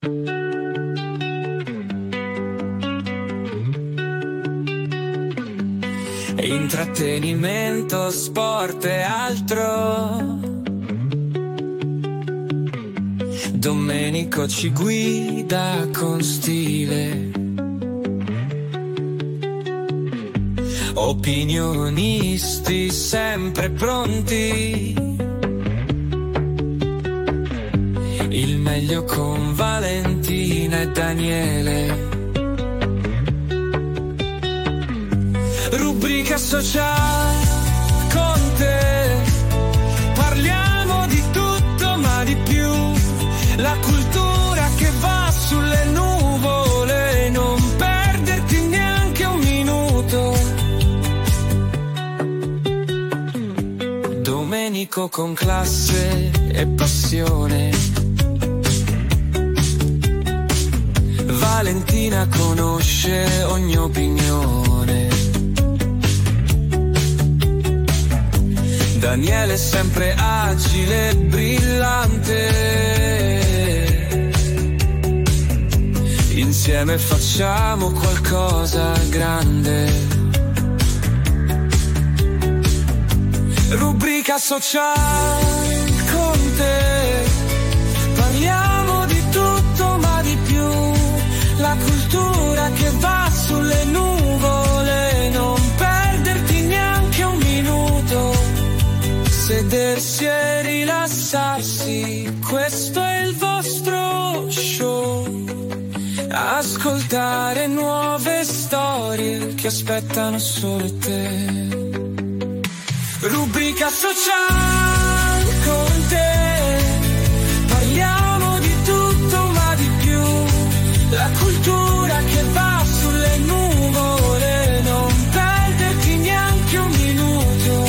Intrattenimento, sport e altro. Domenico ci guida con stile. Opinionisti sempre pronti. Il meglio con Valentina e Daniele. Rubrica sociale con te. Parliamo di tutto ma di più. La cultura che va sulle nuvole. Non perderti neanche un minuto. Domenico con classe e passione. Valentina conosce ogni opinione. Daniele sempre agile e brillante. Insieme facciamo qualcosa grande. Rubrica sociale con te. Parliamo di tutto ma di più. La cultura che va sulle nuvole. Non perderti neanche un minuto. Sedersi e rilassarsi, questo è il vostro show. Ascoltare nuove storie che aspettano solo te. Rubrica sociale con te. Parliamo di tutto ma di più. La cultura che va sulle nuvole. Non perderti neanche un minuto.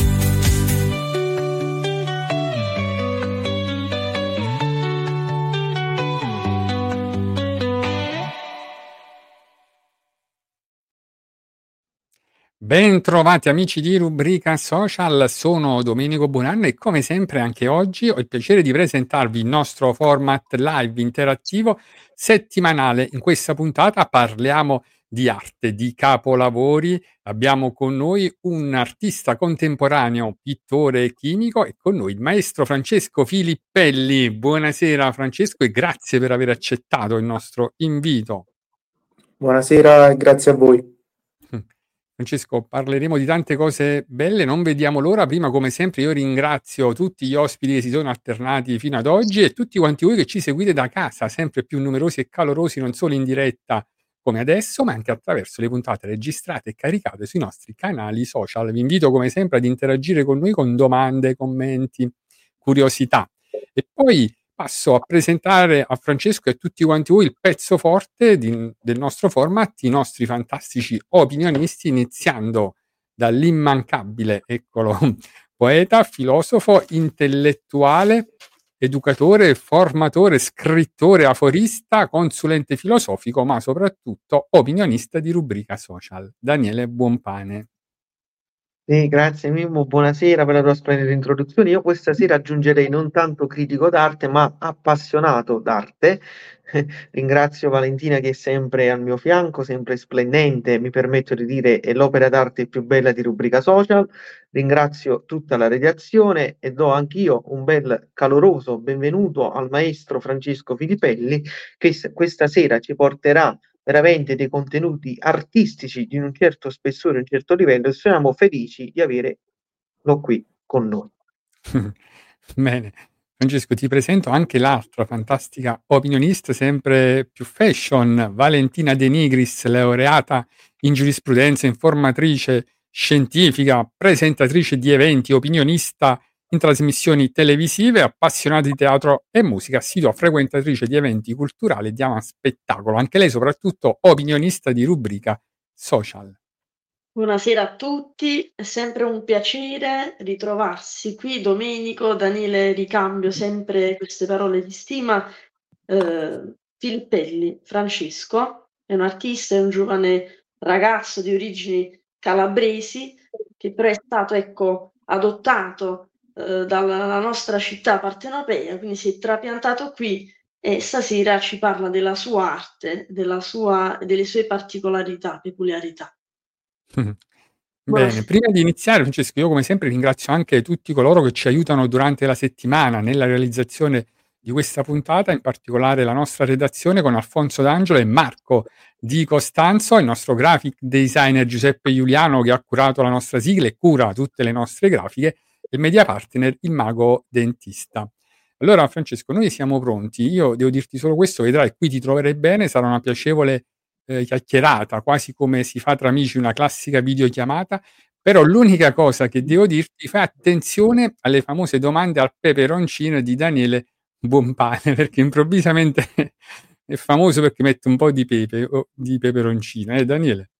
Ben trovati amici di Rubrica Social, sono Domenico Bonanno e come sempre anche oggi ho il piacere di presentarvi il nostro format live interattivo settimanale. In questa puntata parliamo di arte, di capolavori. Abbiamo con noi un artista contemporaneo, pittore e chimico, e con noi il maestro Francesco Filippelli. Buonasera Francesco e grazie per aver accettato il nostro invito. Buonasera, grazie a voi. Francesco, parleremo di tante cose belle, non vediamo l'ora. Prima, come sempre, io ringrazio tutti gli ospiti che si sono alternati fino ad oggi e tutti quanti voi che ci seguite da casa, sempre più numerosi e calorosi, non solo in diretta come adesso, ma anche attraverso le puntate registrate e caricate sui nostri canali social. Vi invito, come sempre, ad interagire con noi con domande, commenti, curiosità. E poi passo a presentare a Francesco e a tutti quanti voi il pezzo forte del nostro format, i nostri fantastici opinionisti, iniziando dall'immancabile, eccolo, poeta, filosofo, intellettuale, educatore, formatore, scrittore, aforista, consulente filosofico, ma soprattutto opinionista di Rubrica Social, Daniele Buonpane. Grazie Mimmo, buonasera per la tua splendida introduzione. Io questa sera aggiungerei non tanto critico d'arte, ma appassionato d'arte. Ringrazio Valentina che è sempre al mio fianco, sempre splendente, mi permetto di dire è l'opera d'arte più bella di Rubrica Social. Ringrazio tutta la redazione e do anch'io un bel caloroso benvenuto al maestro Francesco Filippelli che questa sera ci porterà veramente dei contenuti artistici di un certo spessore, un certo livello, e siamo felici di averlo qui con noi. Bene, Francesco, ti presento anche l'altra fantastica opinionista, sempre più fashion, Valentina De Nigris, laureata in giurisprudenza, informatrice scientifica, presentatrice di eventi, opinionista in trasmissioni televisive, appassionata di teatro e musica, assidua frequentatrice di eventi culturali e di spettacolo. Anche lei soprattutto opinionista di Rubrica Social. Buonasera a tutti, è sempre un piacere ritrovarsi qui. Domenico, Daniele, ricambio sempre queste parole di stima. Filippelli, Francesco, è un artista, è un giovane ragazzo di origini calabresi che però è stato adottato dalla nostra città partenopea, quindi si è trapiantato qui e stasera ci parla della sua arte, delle sue particolarità, peculiarità. Bene, Buonasera. prima di iniziare, Francesco, io come sempre ringrazio anche tutti coloro che ci aiutano durante la settimana nella realizzazione di questa puntata, in particolare la nostra redazione con Alfonso D'Angelo e Marco Di Costanzo, il nostro graphic designer Giuseppe Giuliano che ha curato la nostra sigla e cura tutte le nostre grafiche, e il media partner il Mago Dentista. Allora, Francesco, noi siamo pronti. Io devo dirti solo questo, vedrai, qui ti troverai bene, sarà una piacevole chiacchierata, quasi come si fa tra amici una classica videochiamata, però l'unica cosa che devo dirti, fai attenzione alle famose domande al peperoncino di Daniele Buonpane, perché improvvisamente è famoso perché mette un po' di pepe o di peperoncino, Daniele?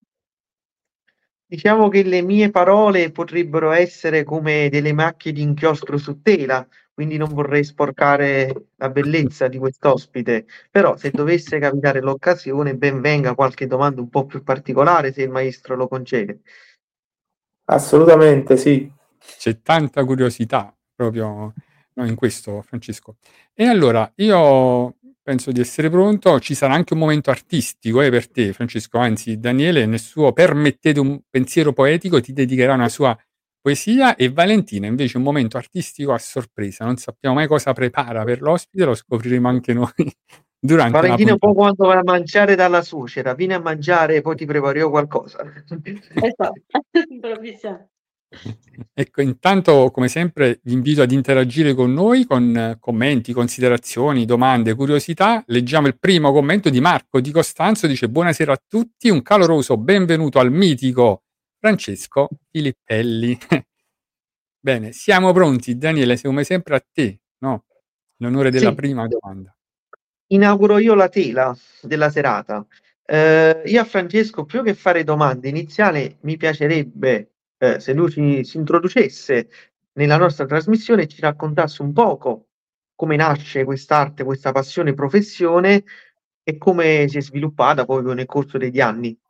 Diciamo che le mie parole potrebbero essere come delle macchie di inchiostro su tela, quindi non vorrei sporcare la bellezza di quest'ospite, però se dovesse capitare l'occasione, ben venga qualche domanda un po' più particolare, se il maestro lo concede. Assolutamente sì. C'è tanta curiosità proprio, no, in questo, Francesco. E allora io penso di essere pronto. Ci sarà anche un momento artistico per te, Francesco. Anzi, Daniele, nel suo Permettete un pensiero poetico, ti dedicherà una sua poesia, e Valentina invece un momento artistico a sorpresa. Non sappiamo mai cosa prepara per l'ospite, lo scopriremo anche noi durante la Valentina è un po' puntata. quando vai a mangiare dalla suocera, vieni a mangiare e poi ti preparo io qualcosa. Esatto, improvvisiamo. Ecco, intanto, come sempre, vi invito ad interagire con noi con commenti, considerazioni, domande, curiosità. Leggiamo il primo commento di Marco Di Costanzo, dice: buonasera a tutti, un caloroso benvenuto al mitico Francesco Filippelli. Bene, siamo pronti, Daniele, come sempre a te, no? L'onore della Sì, prima domanda. inauguro io la tela della serata. Io a Francesco, più che fare domande iniziali, mi piacerebbe se lui si introducesse nella nostra trasmissione e ci raccontasse un poco come nasce quest'arte, questa passione, professione e come si è sviluppata poi nel corso degli anni.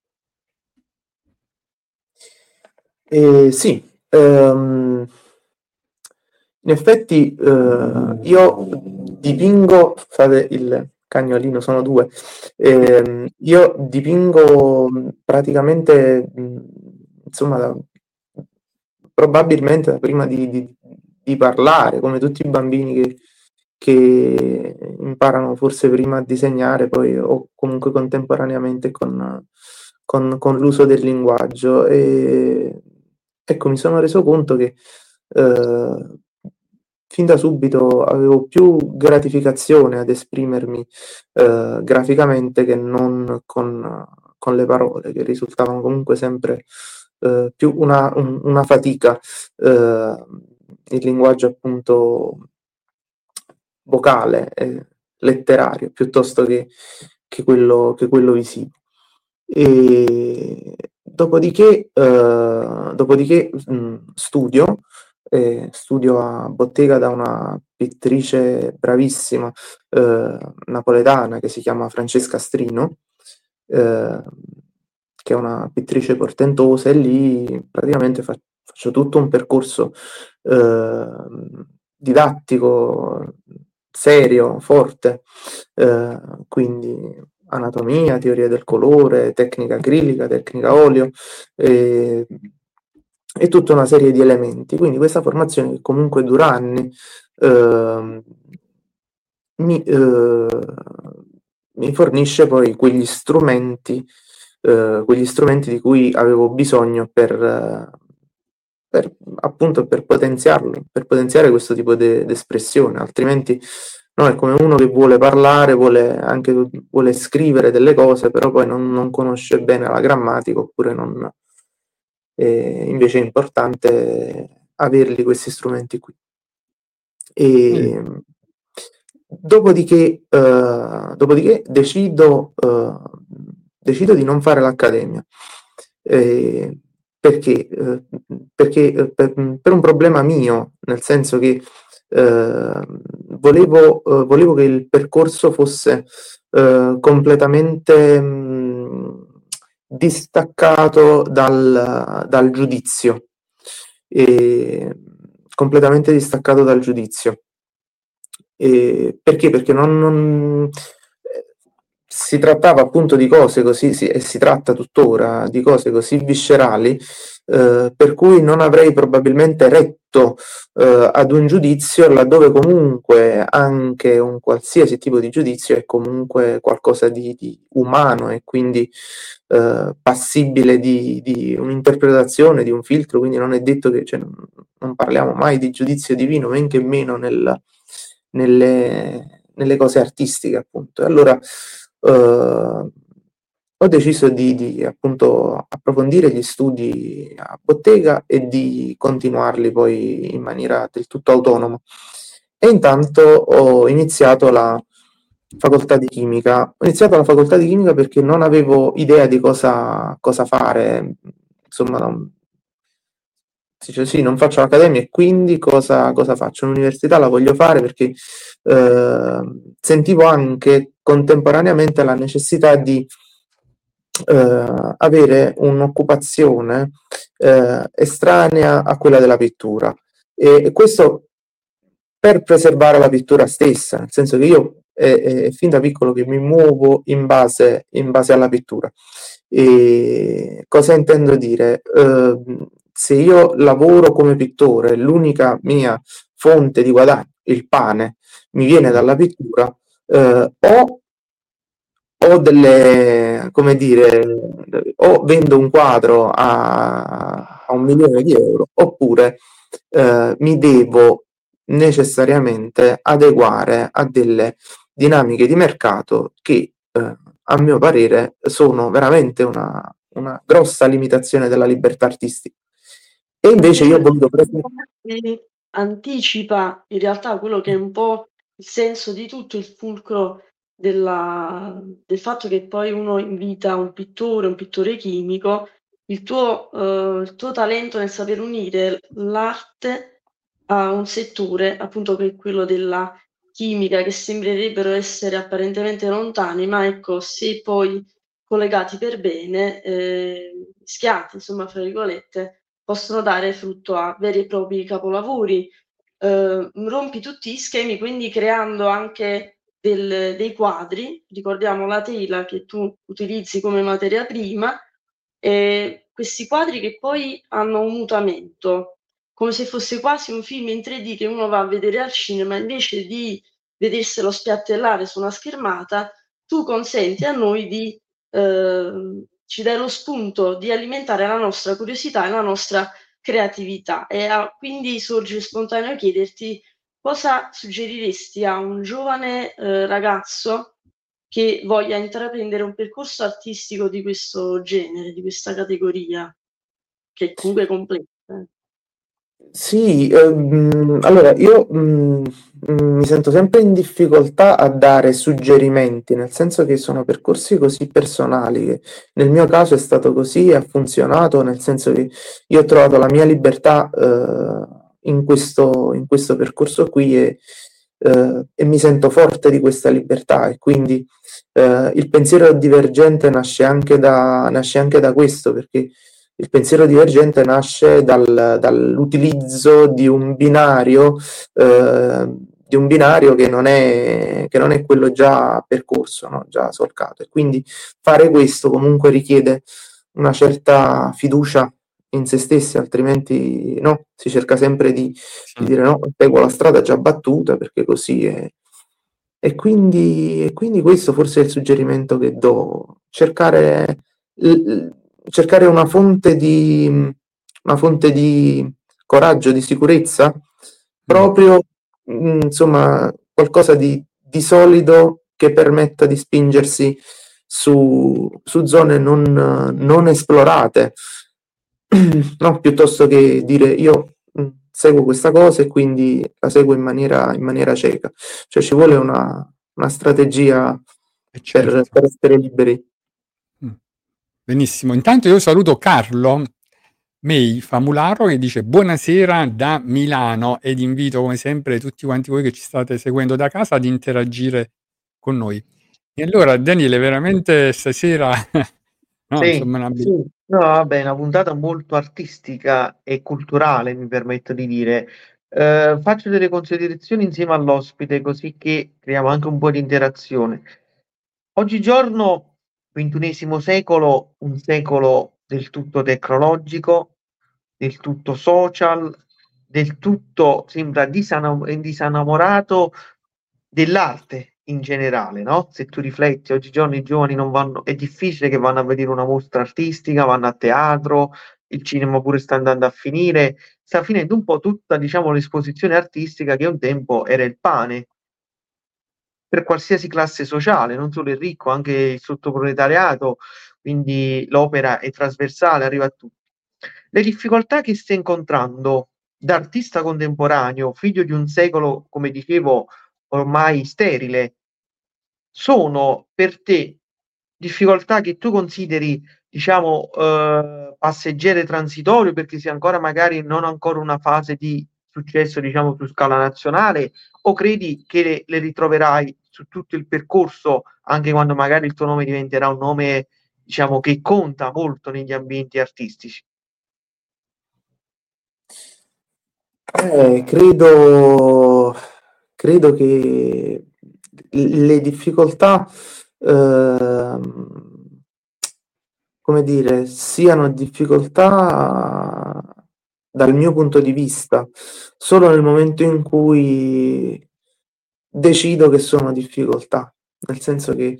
Sì, in effetti io dipingo, scusate il cagnolino, sono due, io dipingo praticamente, insomma, probabilmente da prima di parlare, come tutti i bambini che imparano forse prima a disegnare, poi o comunque contemporaneamente con l'uso del linguaggio. E ecco, mi sono reso conto che fin da subito avevo più gratificazione ad esprimermi graficamente che non con le parole, che risultavano comunque sempre più una fatica. Il linguaggio appunto vocale e letterario piuttosto che quello visivo. E dopodiché studio a bottega da una pittrice bravissima napoletana che si chiama Francesca Strino, che è una pittrice portentosa, e lì praticamente faccio tutto un percorso didattico, serio, forte, quindi anatomia, teoria del colore, tecnica acrilica, tecnica olio e tutta una serie di elementi. Quindi questa formazione, che comunque dura anni, mi fornisce poi quegli strumenti di cui avevo bisogno per appunto per potenziare questo tipo di espressione, altrimenti no, è come uno che vuole parlare, vuole scrivere delle cose, però poi non conosce bene la grammatica, oppure non. Invece è importante averli questi strumenti qui. E dopodiché decido di non fare l'accademia. Perché per un problema mio, nel senso che volevo che il percorso fosse completamente distaccato dal giudizio, completamente distaccato dal giudizio. Perché? Perché si trattava appunto di cose così, e si tratta tuttora di cose così viscerali, per cui non avrei probabilmente retto ad un giudizio, laddove comunque anche un qualsiasi tipo di giudizio è comunque qualcosa di umano e quindi passibile di un'interpretazione, di un filtro, quindi non è detto che, cioè, non parliamo mai di giudizio divino, men che meno nelle cose artistiche, appunto. E allora ho deciso di appunto approfondire gli studi a bottega e di continuarli poi in maniera del tutto autonoma. E intanto ho iniziato la facoltà di chimica. Ho iniziato la facoltà di chimica perché non avevo idea di cosa fare, insomma, si dice sì, non faccio l'accademia e quindi cosa faccio? L'università la voglio fare perché sentivo anche contemporaneamente la necessità di avere un'occupazione estranea a quella della pittura, e questo per preservare la pittura stessa, nel senso che io è fin da piccolo che mi muovo in base alla pittura. E cosa intendo dire? Se io lavoro come pittore, l'unica mia fonte di guadagno, il pane, mi viene dalla pittura, o delle, come dire, o vendo un quadro a 1 milione di euro, oppure mi devo necessariamente adeguare a delle dinamiche di mercato che a mio parere sono veramente una grossa limitazione della libertà artistica. E invece io ho voluto anticipa in realtà quello che è un po' il senso di tutto, il fulcro del fatto che poi uno invita un pittore chimico, il tuo talento nel saper unire l'arte a un settore, appunto, che è quello della chimica, che sembrerebbero essere apparentemente lontani, ma ecco, se poi collegati per bene, mischiati, insomma, fra virgolette, possono dare frutto a veri e propri capolavori. Rompi tutti gli schemi, quindi creando anche dei quadri, ricordiamo la tela che tu utilizzi come materia prima, e questi quadri che poi hanno un mutamento, come se fosse quasi un film in 3D che uno va a vedere al cinema, invece di vederselo spiattellare su una schermata, tu consenti a noi di ci dai lo spunto di alimentare la nostra curiosità e la nostra creatività, e quindi sorge spontaneo chiederti cosa suggeriresti a un giovane ragazzo che voglia intraprendere un percorso artistico di questo genere, di questa categoria, che è comunque complessa. Sì, allora io mi sento sempre in difficoltà a dare suggerimenti, nel senso che sono percorsi così personali, che nel mio caso è stato così e ha funzionato, nel senso che io ho trovato la mia libertà in questo percorso qui, e mi sento forte di questa libertà, e quindi il pensiero divergente nasce anche da questo, perché il pensiero divergente nasce dall'utilizzo di un binario che non è quello già percorso, no? Già solcato, e quindi fare questo comunque richiede una certa fiducia in se stessi, altrimenti no, si cerca sempre di dire no, seguo la strada già battuta perché così è. E quindi questo forse è il suggerimento che do: cercare una fonte di coraggio, di sicurezza, proprio insomma qualcosa di solido che permetta di spingersi su zone non esplorate, no? Piuttosto che dire io seguo questa cosa e quindi la seguo in maniera cieca. Cioè ci vuole una strategia Certo. per essere liberi. Benissimo, intanto io saluto Carlo May Famularo che dice buonasera da Milano, ed invito come sempre tutti quanti voi che ci state seguendo da casa ad interagire con noi. E allora Daniele, veramente stasera no, Sì, insomma, sì. No, vabbè, una puntata molto artistica e culturale, mi permetto di dire, Faccio delle considerazioni insieme all'ospite, così che creiamo anche un po' di interazione. Oggigiorno, XXI secolo, un secolo del tutto tecnologico, del tutto social, del tutto sembra disinnamorato dell'arte in generale, no? Se tu rifletti, oggigiorno i giovani non vanno, è difficile che vanno a vedere una mostra artistica, vanno a teatro, il cinema pure sta andando a finire, sta finendo un po' tutta, diciamo, l'esposizione artistica che un tempo era il pane per qualsiasi classe sociale, non solo il ricco, anche il sottoproletariato, quindi l'opera è trasversale, arriva a tutti. Le difficoltà che stai incontrando da artista contemporaneo, figlio di un secolo, come dicevo, ormai sterile, sono per te difficoltà che tu consideri, diciamo, passeggere transitorio perché sei ancora magari non ancora una fase di successo, diciamo, su scala nazionale, o credi che le ritroverai su tutto il percorso, anche quando magari il tuo nome diventerà un nome, diciamo, che conta molto negli ambienti artistici? Credo che le difficoltà, come dire, siano difficoltà dal mio punto di vista, solo nel momento in cui decido che sono difficoltà, nel senso che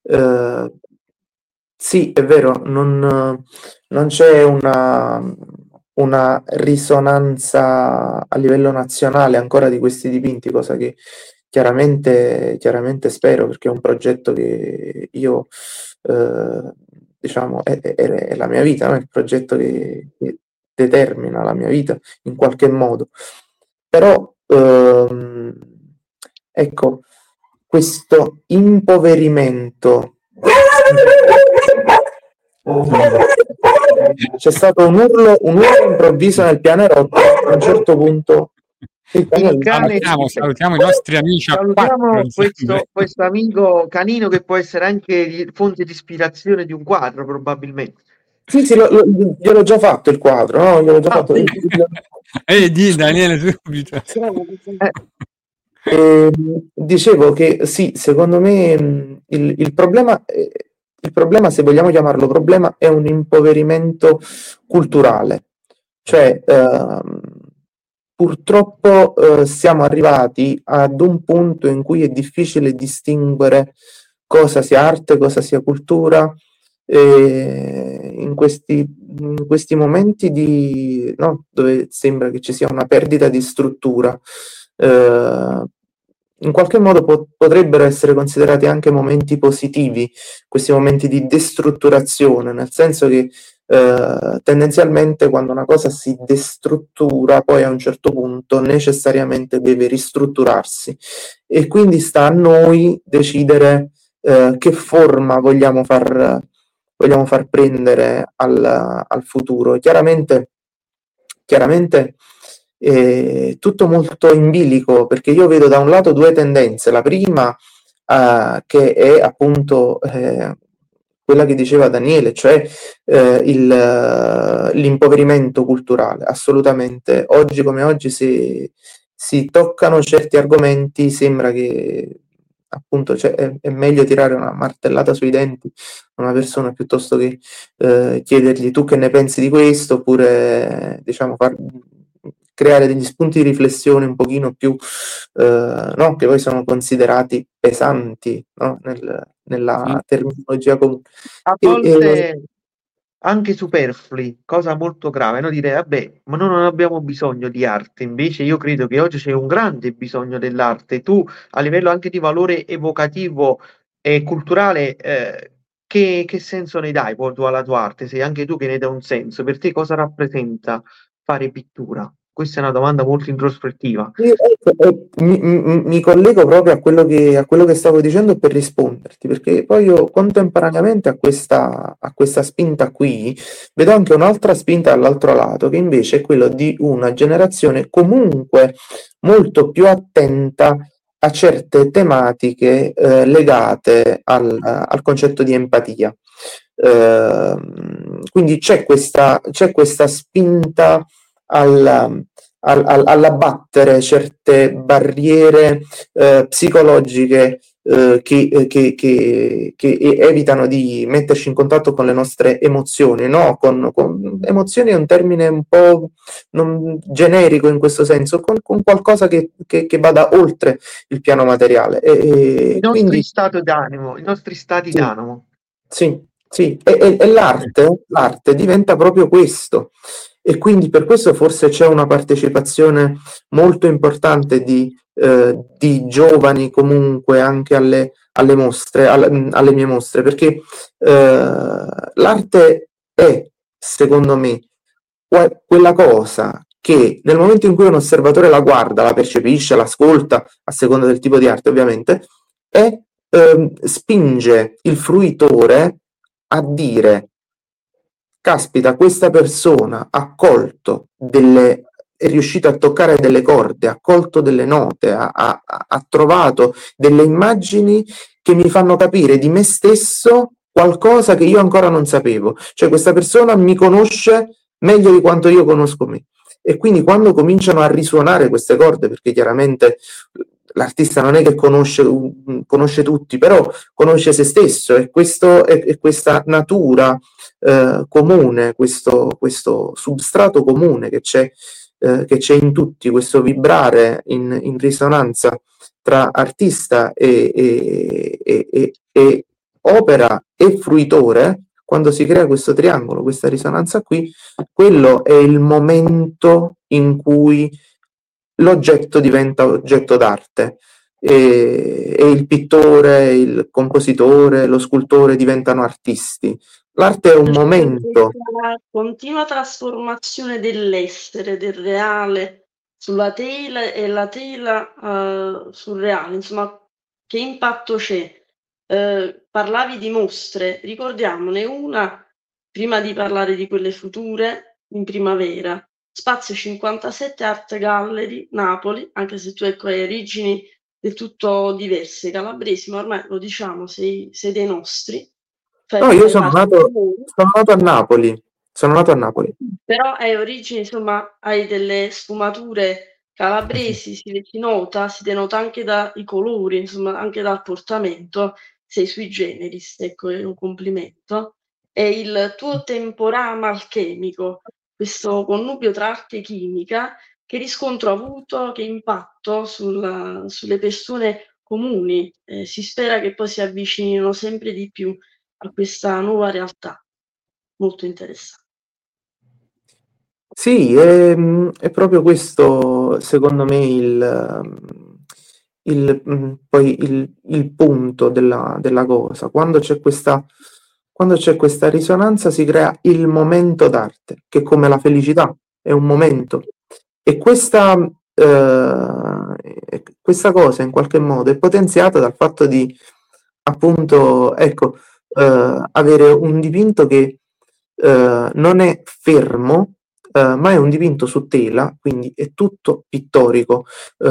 sì, è vero, non c'è una risonanza a livello nazionale ancora di questi dipinti, cosa che chiaramente spero, perché è un progetto che io, diciamo, è la mia vita, no? È il progetto che determina la mia vita in qualche modo. Però, ecco, questo impoverimento. C'è stato un urlo improvviso nel pianerottolo. A un certo punto il cane salutiamo i nostri amici a salutiamo quattro. questo amico canino che può essere anche fonte di ispirazione di un quadro, probabilmente. Sì, gliel'ho già fatto il quadro, no? Gliel'ho già fatto. Di Daniele subito. Dicevo che sì, secondo me il problema, se vogliamo chiamarlo problema, è un impoverimento culturale. Cioè, purtroppo siamo arrivati ad un punto in cui è difficile distinguere cosa sia arte, cosa sia cultura. In questi momenti no, dove sembra che ci sia una perdita di struttura, in qualche modo potrebbero essere considerati anche momenti positivi, questi momenti di destrutturazione, nel senso che tendenzialmente quando una cosa si destruttura, poi a un certo punto necessariamente deve ristrutturarsi, e quindi sta a noi decidere che forma vogliamo far prendere al futuro. Chiaramente tutto molto in bilico, perché io vedo da un lato due tendenze. La prima, che è appunto quella che diceva Daniele, cioè l'impoverimento culturale. Assolutamente, oggi come oggi si toccano certi argomenti, sembra che appunto è meglio tirare una martellata sui denti a una persona piuttosto che chiedergli tu che ne pensi di questo, oppure diciamo creare degli spunti di riflessione un pochino più no, che poi sono considerati pesanti, no? Nella terminologia comune. A volte anche superflui, cosa molto grave, no? Dire, vabbè, ma noi non abbiamo bisogno di arte, invece io credo che oggi c'è un grande bisogno dell'arte. Tu, a livello anche di valore evocativo e culturale, che senso ne dai poi tu alla tua arte? Sei anche tu che ne dai un senso. Per te cosa rappresenta fare pittura? Questa è una domanda molto introspettiva. Mi collego proprio a quello che stavo dicendo per risponderti, perché poi io contemporaneamente a questa spinta qui vedo anche un'altra spinta dall'altro lato, che invece è quello di una generazione comunque molto più attenta a certe tematiche legate al concetto di empatia. Quindi c'è questa spinta all'abbattere certe barriere psicologiche che evitano di metterci in contatto con le nostre emozioni, no? Con emozioni è un termine un po' generico in questo senso, con qualcosa che vada oltre il piano materiale. I nostri Quindi, stati d'animo, i nostri stati sì, d'animo. sì, e l'arte diventa proprio questo. E quindi per questo forse c'è una partecipazione molto importante di giovani comunque anche alle mostre, alle mie mostre, perché l'arte è, secondo me, quella cosa che nel momento in cui un osservatore la guarda, la percepisce, l'ascolta, a seconda del tipo di arte ovviamente, spinge il fruitore a dire: caspita, questa persona ha colto è riuscito a toccare delle corde, ha colto delle note, ha trovato delle immagini che mi fanno capire di me stesso qualcosa che io ancora non sapevo. Cioè questa persona mi conosce meglio di quanto io conosco me. E quindi quando cominciano a risuonare queste corde, perché chiaramente l'artista non è che conosce tutti, però conosce se stesso, e questa natura comune, questo substrato comune che c'è in tutti, questo vibrare in risonanza tra artista e opera e fruitore. Quando si crea questo triangolo, questa risonanza qui, quello è il momento in cui l'oggetto diventa oggetto d'arte e il pittore, il compositore, lo scultore diventano artisti. L'arte è un momento. Questa continua trasformazione dell'essere, del reale sulla tela e la tela sul reale, insomma, che impatto c'è? Parlavi di mostre, ricordiamone una prima di parlare di quelle future in primavera. Spazio 57 Art Gallery, Napoli, anche se tu ecco hai origini del tutto diverse, calabresi, ma ormai lo diciamo, sei dei nostri. No, io sono nato a Napoli. Sono nato a Napoli. Però hai origini, insomma, hai delle sfumature calabresi, si nota, si denota anche dai colori, insomma, anche dal portamento, sei sui generis, ecco, è un complimento. E il tuo temporama alchemico, questo connubio tra arte e chimica, che riscontro ha avuto, che impatto sulle persone comuni? Si spera che poi si avvicinino sempre di più a questa nuova realtà. Molto interessante. Sì, è proprio questo, secondo me, poi il punto della cosa. Quando c'è questa risonanza si crea il momento d'arte, che è come la felicità, è un momento. E questa cosa in qualche modo è potenziata dal fatto di, appunto, ecco, avere un dipinto che non è fermo, ma è un dipinto su tela, quindi è tutto pittorico.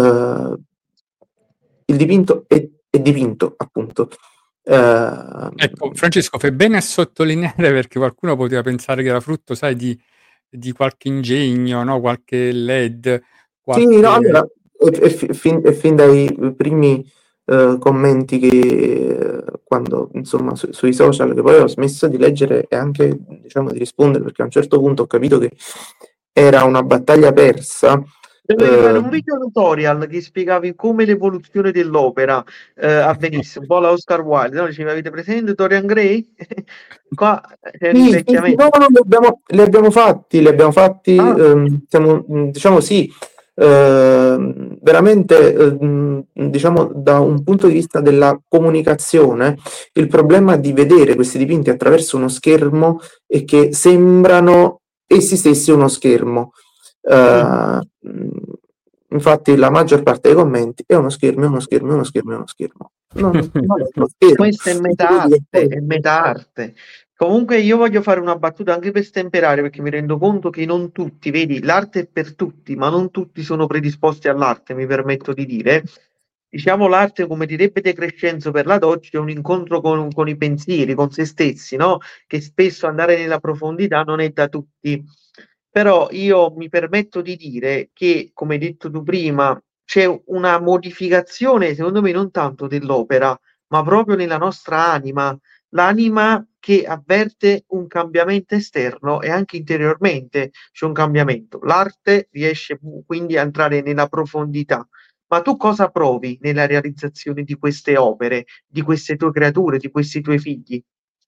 Il dipinto è dipinto, appunto. Ecco, Francesco, fai bene a sottolineare, perché qualcuno poteva pensare che era frutto, sai, di qualche ingegno, no? Qualche LED, Sì, no, qualche... allora, è fin dai primi commenti che quando, insomma, sui social, che poi ho smesso di leggere e anche, diciamo, di rispondere, perché a un certo punto ho capito che era una battaglia persa. Dovevi fare un video tutorial che spiegavi come l'evoluzione dell'opera avvenisse, un po' la Oscar Wilde, no? Dicevi, avete presente Dorian Gray? Qua c'è Sì, sì, l'invecchiamento. no, li abbiamo fatti, Ah, siamo, diciamo sì, veramente, diciamo da un punto di vista della comunicazione, il problema di vedere questi dipinti attraverso uno schermo è che sembrano essi stessi uno schermo. Infatti la maggior parte dei commenti è uno schermo, è uno schermo, è uno schermo, è uno schermo. Non è uno schermo. questa è meta-arte, è meta-arte. Comunque io voglio fare una battuta anche per stemperare, perché mi rendo conto che non tutti, vedi, l'arte è per tutti, ma non tutti sono predisposti all'arte, mi permetto di dire. Diciamo l'arte, come direbbe De Crescenzo per la Doccia, è un incontro con i pensieri, con se stessi, no? Che spesso andare nella profondità non è da tutti Però io mi permetto di dire che, come hai detto tu prima, c'è una modificazione, secondo me, non tanto dell'opera, ma proprio nella nostra anima, l'anima che avverte un cambiamento esterno e anche interiormente c'è un cambiamento. L'arte riesce quindi a entrare nella profondità. Ma tu cosa provi nella realizzazione di queste opere, di queste tue creature, di questi tuoi figli?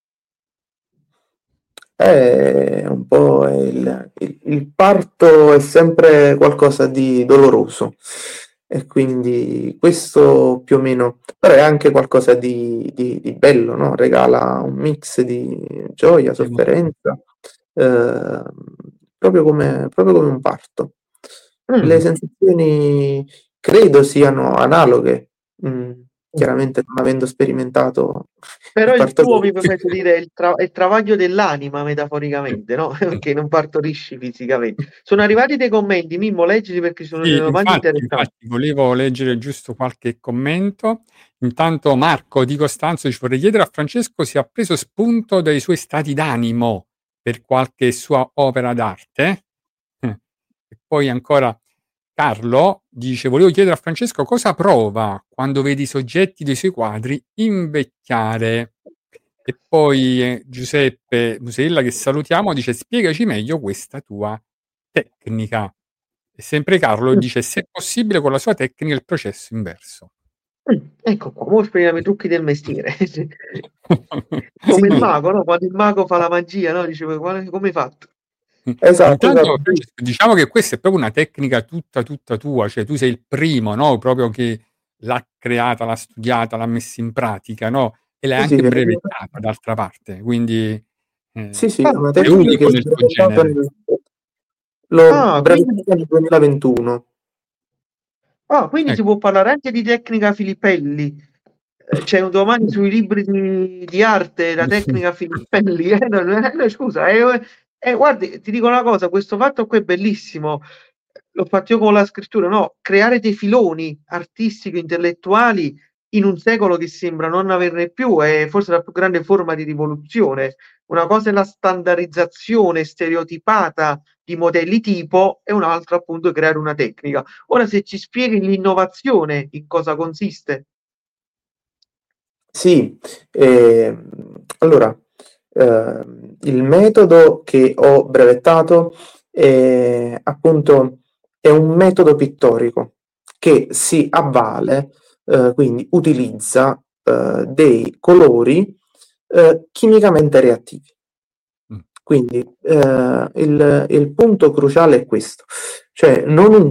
Un po' il parto è sempre qualcosa di doloroso e quindi questo più o meno, però è anche qualcosa di bello, no? Regala un mix di gioia, sofferenza, eh, proprio come un parto. Le Mm. sensazioni credo siano analoghe, chiaramente non avendo sperimentato il Però il tuo, mi partorio. permetto di dire, è il travaglio dell'anima, metaforicamente, no? Perché non partorisci fisicamente. Sono arrivati dei commenti, Mimmo, leggili perché ci sono Sì, delle domande interessanti. infatti volevo leggere giusto qualche commento. Intanto Marco di Costanzo dice: "Vorrei chiedere a Francesco se ha preso spunto dai suoi stati d'animo per qualche sua opera d'arte". E poi ancora Carlo dice: "Volevo chiedere a Francesco cosa prova quando vede i soggetti dei suoi quadri invecchiare". E poi, Giuseppe Musella, che salutiamo, dice: "Spiegaci meglio questa tua tecnica". E sempre Carlo Mm, dice: "Se è possibile con la sua tecnica il processo inverso". Ecco qua, ora spieghiamo i trucchi del mestiere. Come il Sì. mago, no? Quando il mago fa la magia, no? Dice, come hai fatto? Esatto, Intanto esatto. Francesco, diciamo che questa è proprio una tecnica tutta tua, cioè tu sei il primo, no, proprio che l'ha creata, l'ha studiata, l'ha messa in pratica, no, e l'hai Sì, sì, anche brevettata d'altra parte, quindi, sì, sì, è Ah, una sei tecnica che unico ho nel tuo brevettato genere. l'ho quindi, brevettata nel 2021. quindi si Ecco. può parlare anche di tecnica Filippelli. C'è un domani sui libri di arte, la tecnica Filippelli. No, scusa, guardi, ti dico una cosa, questo fatto qui è bellissimo. L'ho fatto io con la scrittura, no? Creare dei filoni artistici, intellettuali in un secolo che sembra non averne più, è forse la più grande forma di rivoluzione. Una cosa è la standardizzazione stereotipata di modelli tipo e un'altra appunto è creare una tecnica. Ora se ci spieghi l'innovazione, in cosa consiste? Sì, allora, il metodo che ho brevettato è appunto è un metodo pittorico che si avvale, quindi utilizza dei colori chimicamente reattivi. Mh. Quindi il punto cruciale è questo, cioè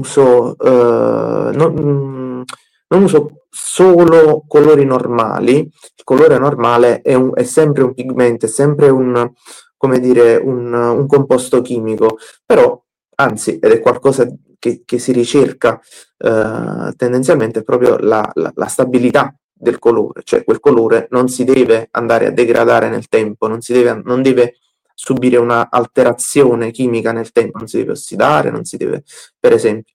non uso solo colori normali, il colore normale è sempre un pigmento, è sempre come dire, un composto chimico, però anzi, ed è qualcosa che si ricerca tendenzialmente, è proprio la stabilità del colore, cioè quel colore non si deve andare a degradare nel tempo, non deve subire una alterazione chimica nel tempo, non si deve ossidare, non si deve, per esempio.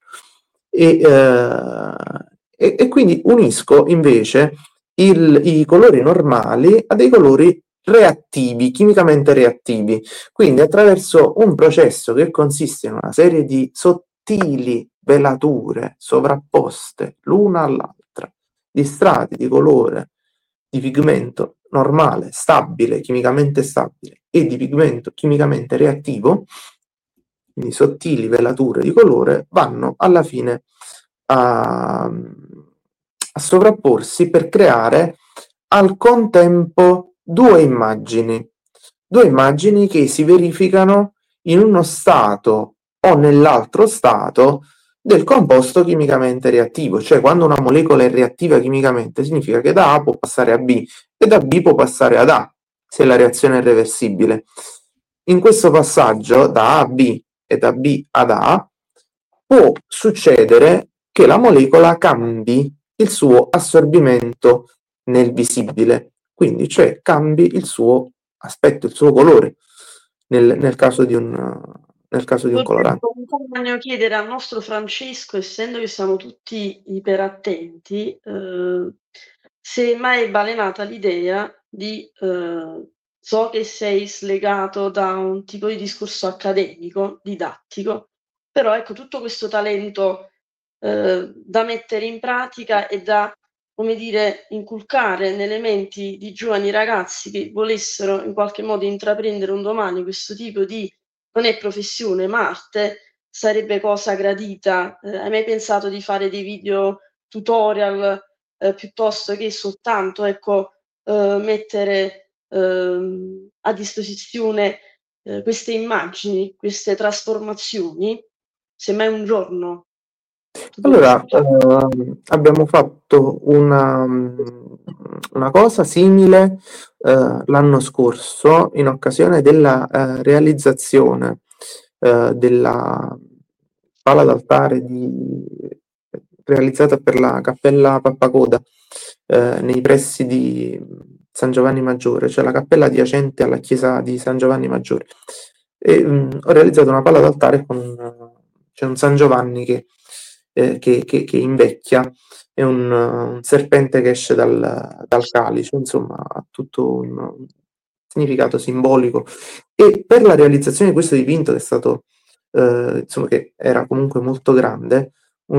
E quindi unisco invece i colori normali a dei colori reattivi, chimicamente reattivi, quindi attraverso un processo che consiste in una serie di sottili velature sovrapposte l'una all'altra di strati di colore di pigmento normale, stabile, chimicamente stabile e di pigmento chimicamente reattivo, quindi sottili velature di colore, vanno alla fine a sovrapporsi per creare al contempo due immagini che si verificano in uno stato o nell'altro stato del composto chimicamente reattivo, cioè quando una molecola è reattiva chimicamente significa che da A può passare a B e da B può passare ad A, se la reazione è reversibile. In questo passaggio da A a B e da B ad A può succedere che la molecola cambi il suo assorbimento nel visibile, quindi cioè cambi il suo aspetto, il suo colore nel caso di un Potrei colorante. spontaneo chiedere al nostro Francesco, essendo che siamo tutti iperattenti, se mai è balenata l'idea di so che sei slegato da un tipo di discorso accademico, didattico, però ecco, tutto questo talento da mettere in pratica e da, come dire, inculcare nelle menti di giovani ragazzi che volessero in qualche modo intraprendere un domani questo tipo di, non è professione, ma arte, sarebbe cosa gradita. Hai mai pensato di fare dei video tutorial piuttosto che soltanto, ecco, mettere a disposizione queste immagini, queste trasformazioni? Se mai un giorno tu Allora, dovessi abbiamo fatto una cosa simile l'anno scorso in occasione della realizzazione della pala d'altare realizzata per la Cappella Pappacoda nei pressi di San Giovanni Maggiore, cioè la cappella adiacente alla chiesa di San Giovanni Maggiore. E, ho realizzato una pala d'altare con c'è un San Giovanni che invecchia, è un serpente che esce dal calice, insomma, ha tutto un significato simbolico. E per la realizzazione di questo dipinto, che è stato, insomma, che era comunque molto grande,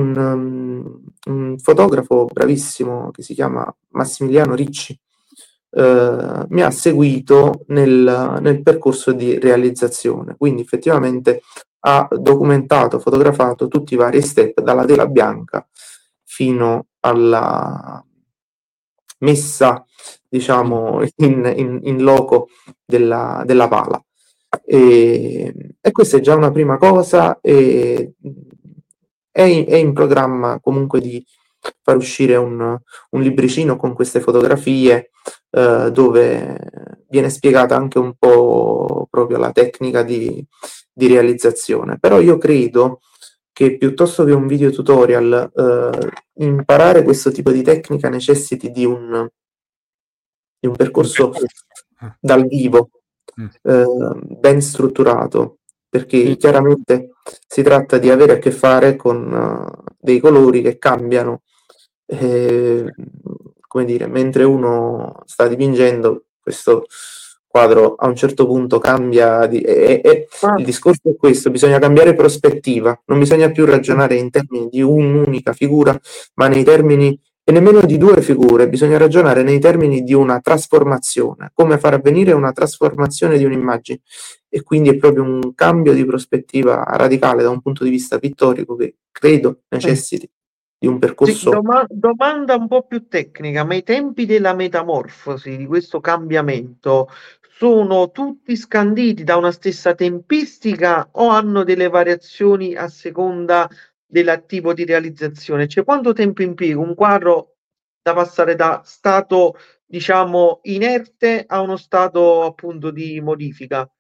un fotografo bravissimo che si chiama Massimiliano Ricci mi ha seguito nel percorso di realizzazione, quindi effettivamente ha documentato, fotografato tutti i vari step dalla tela bianca fino alla messa, diciamo, in loco della pala. E questa è già una prima cosa, e è in programma comunque di far uscire un libricino con queste fotografie dove viene spiegata anche un po' proprio la tecnica di realizzazione. Però io credo che piuttosto che un video tutorial, imparare questo tipo di tecnica necessiti di un percorso dal vivo, ben strutturato, perché chiaramente si tratta di avere a che fare con dei colori che cambiano, come dire, mentre uno sta dipingendo, questo quadro a un certo punto cambia il discorso è questo: bisogna cambiare prospettiva, non bisogna più ragionare in termini di un'unica figura, ma nei termini, e nemmeno di due figure, bisogna ragionare nei termini di una trasformazione, come far avvenire una trasformazione di un'immagine, e quindi è proprio un cambio di prospettiva radicale da un punto di vista pittorico che credo necessiti di un percorso. Sì, domanda un po' più tecnica, ma i tempi della metamorfosi, di questo cambiamento, sono tutti scanditi da una stessa tempistica o hanno delle variazioni a seconda del tipo di realizzazione? Cioè, quanto tempo impiega un quadro da passare da stato, diciamo, inerte a uno stato appunto di modifica?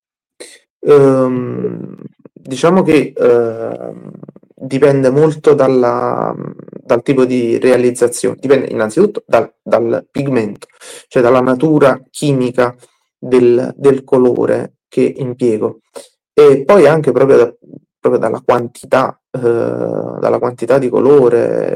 Diciamo che dipende molto dal tipo di realizzazione, dipende innanzitutto dal pigmento, cioè dalla natura chimica del colore che impiego, e poi anche proprio dalla quantità di colore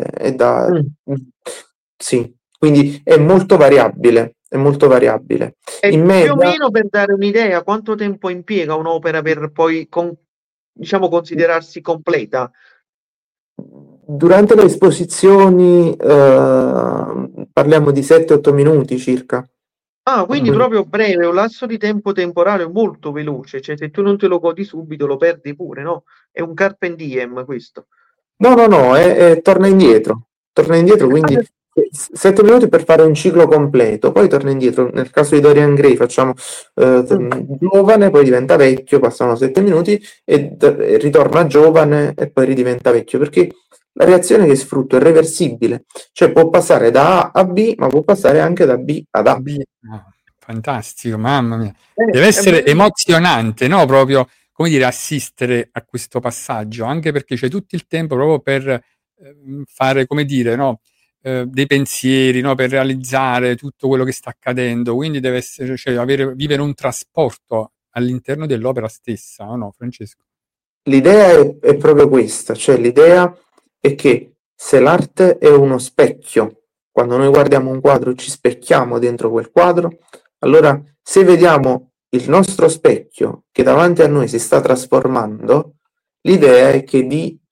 sì, quindi è molto variabile. E In più media, o meno, per dare un'idea, quanto tempo impiega un'opera per poi diciamo considerarsi completa? durante le esposizioni parliamo di 7-8 minuti circa. Ah, quindi proprio breve, un lasso di tempo temporale molto veloce, cioè se tu non te lo godi subito lo perdi pure, no? È un carpe diem questo. No, torna indietro, quindi 7 minuti per fare un ciclo completo, poi torna indietro. Nel caso di Dorian Gray facciamo giovane, poi diventa vecchio, passano 7 minuti e ritorna giovane e poi ridiventa vecchio, perché la reazione che sfrutto è reversibile, cioè può passare da A a B, ma può passare anche da B ad A. Fantastico, mamma mia. Deve essere emozionante, no? Proprio, come dire, assistere a questo passaggio, anche perché c'è tutto il tempo proprio per fare, come dire, no? Dei pensieri, no? Per realizzare tutto quello che sta accadendo. Quindi deve essere, cioè, vivere un trasporto all'interno dell'opera stessa, o no, Francesco? L'idea è proprio questa, cioè l'idea è che se l'arte è uno specchio, quando noi guardiamo un quadro ci specchiamo dentro quel quadro, Allora, se vediamo il nostro specchio che davanti a noi si sta trasformando, l'idea è che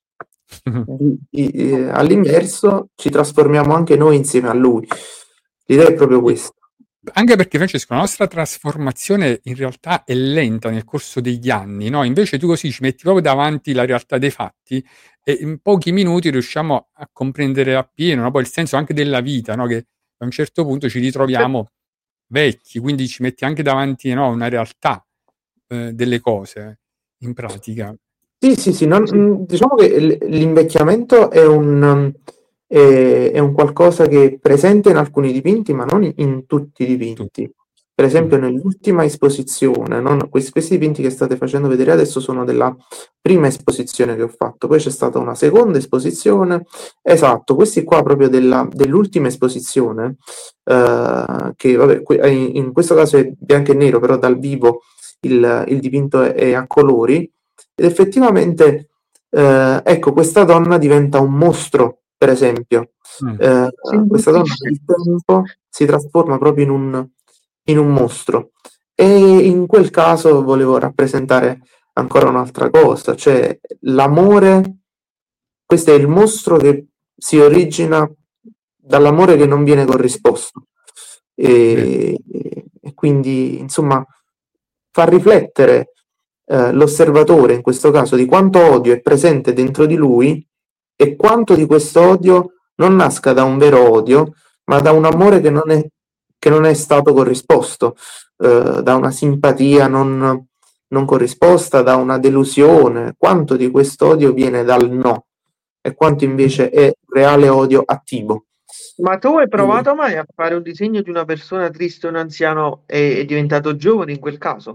all'inverso ci trasformiamo anche noi insieme a lui. L'idea è proprio questa. Anche perché, Francesco, la nostra trasformazione in realtà è lenta nel corso degli anni, no? Invece tu così ci metti proprio davanti la realtà dei fatti e in pochi minuti riusciamo a comprendere appieno, no? Poi il senso anche della vita, no? Che a un certo punto ci ritroviamo vecchi, quindi ci metti anche davanti, no, una realtà delle cose in pratica. Sì, diciamo che l'invecchiamento è un qualcosa che è presente in alcuni dipinti, ma non in tutti i dipinti. Per esempio, nell'ultima esposizione, questi dipinti che state facendo vedere adesso sono della prima esposizione che ho fatto, poi c'è stata una seconda esposizione, esatto, questi qua proprio dell'ultima esposizione, che vabbè, in questo caso è bianco e nero, però dal vivo il dipinto è a colori. Ed effettivamente, ecco, questa donna diventa un mostro, per esempio. Questa donna nel tempo si trasforma proprio in un mostro. E in quel caso volevo rappresentare ancora un'altra cosa, cioè l'amore, questo è il mostro che si origina dall'amore che non viene corrisposto. E quindi, insomma, fa riflettere l'osservatore in questo caso di quanto odio è presente dentro di lui e quanto di questo odio non nasca da un vero odio, ma da un amore che non è stato corrisposto, da una simpatia non corrisposta, da una delusione, quanto di questo odio viene dal no e quanto invece è reale odio attivo. Ma tu hai provato mai a fare un disegno di una persona triste, un anziano e è diventato giovane in quel caso?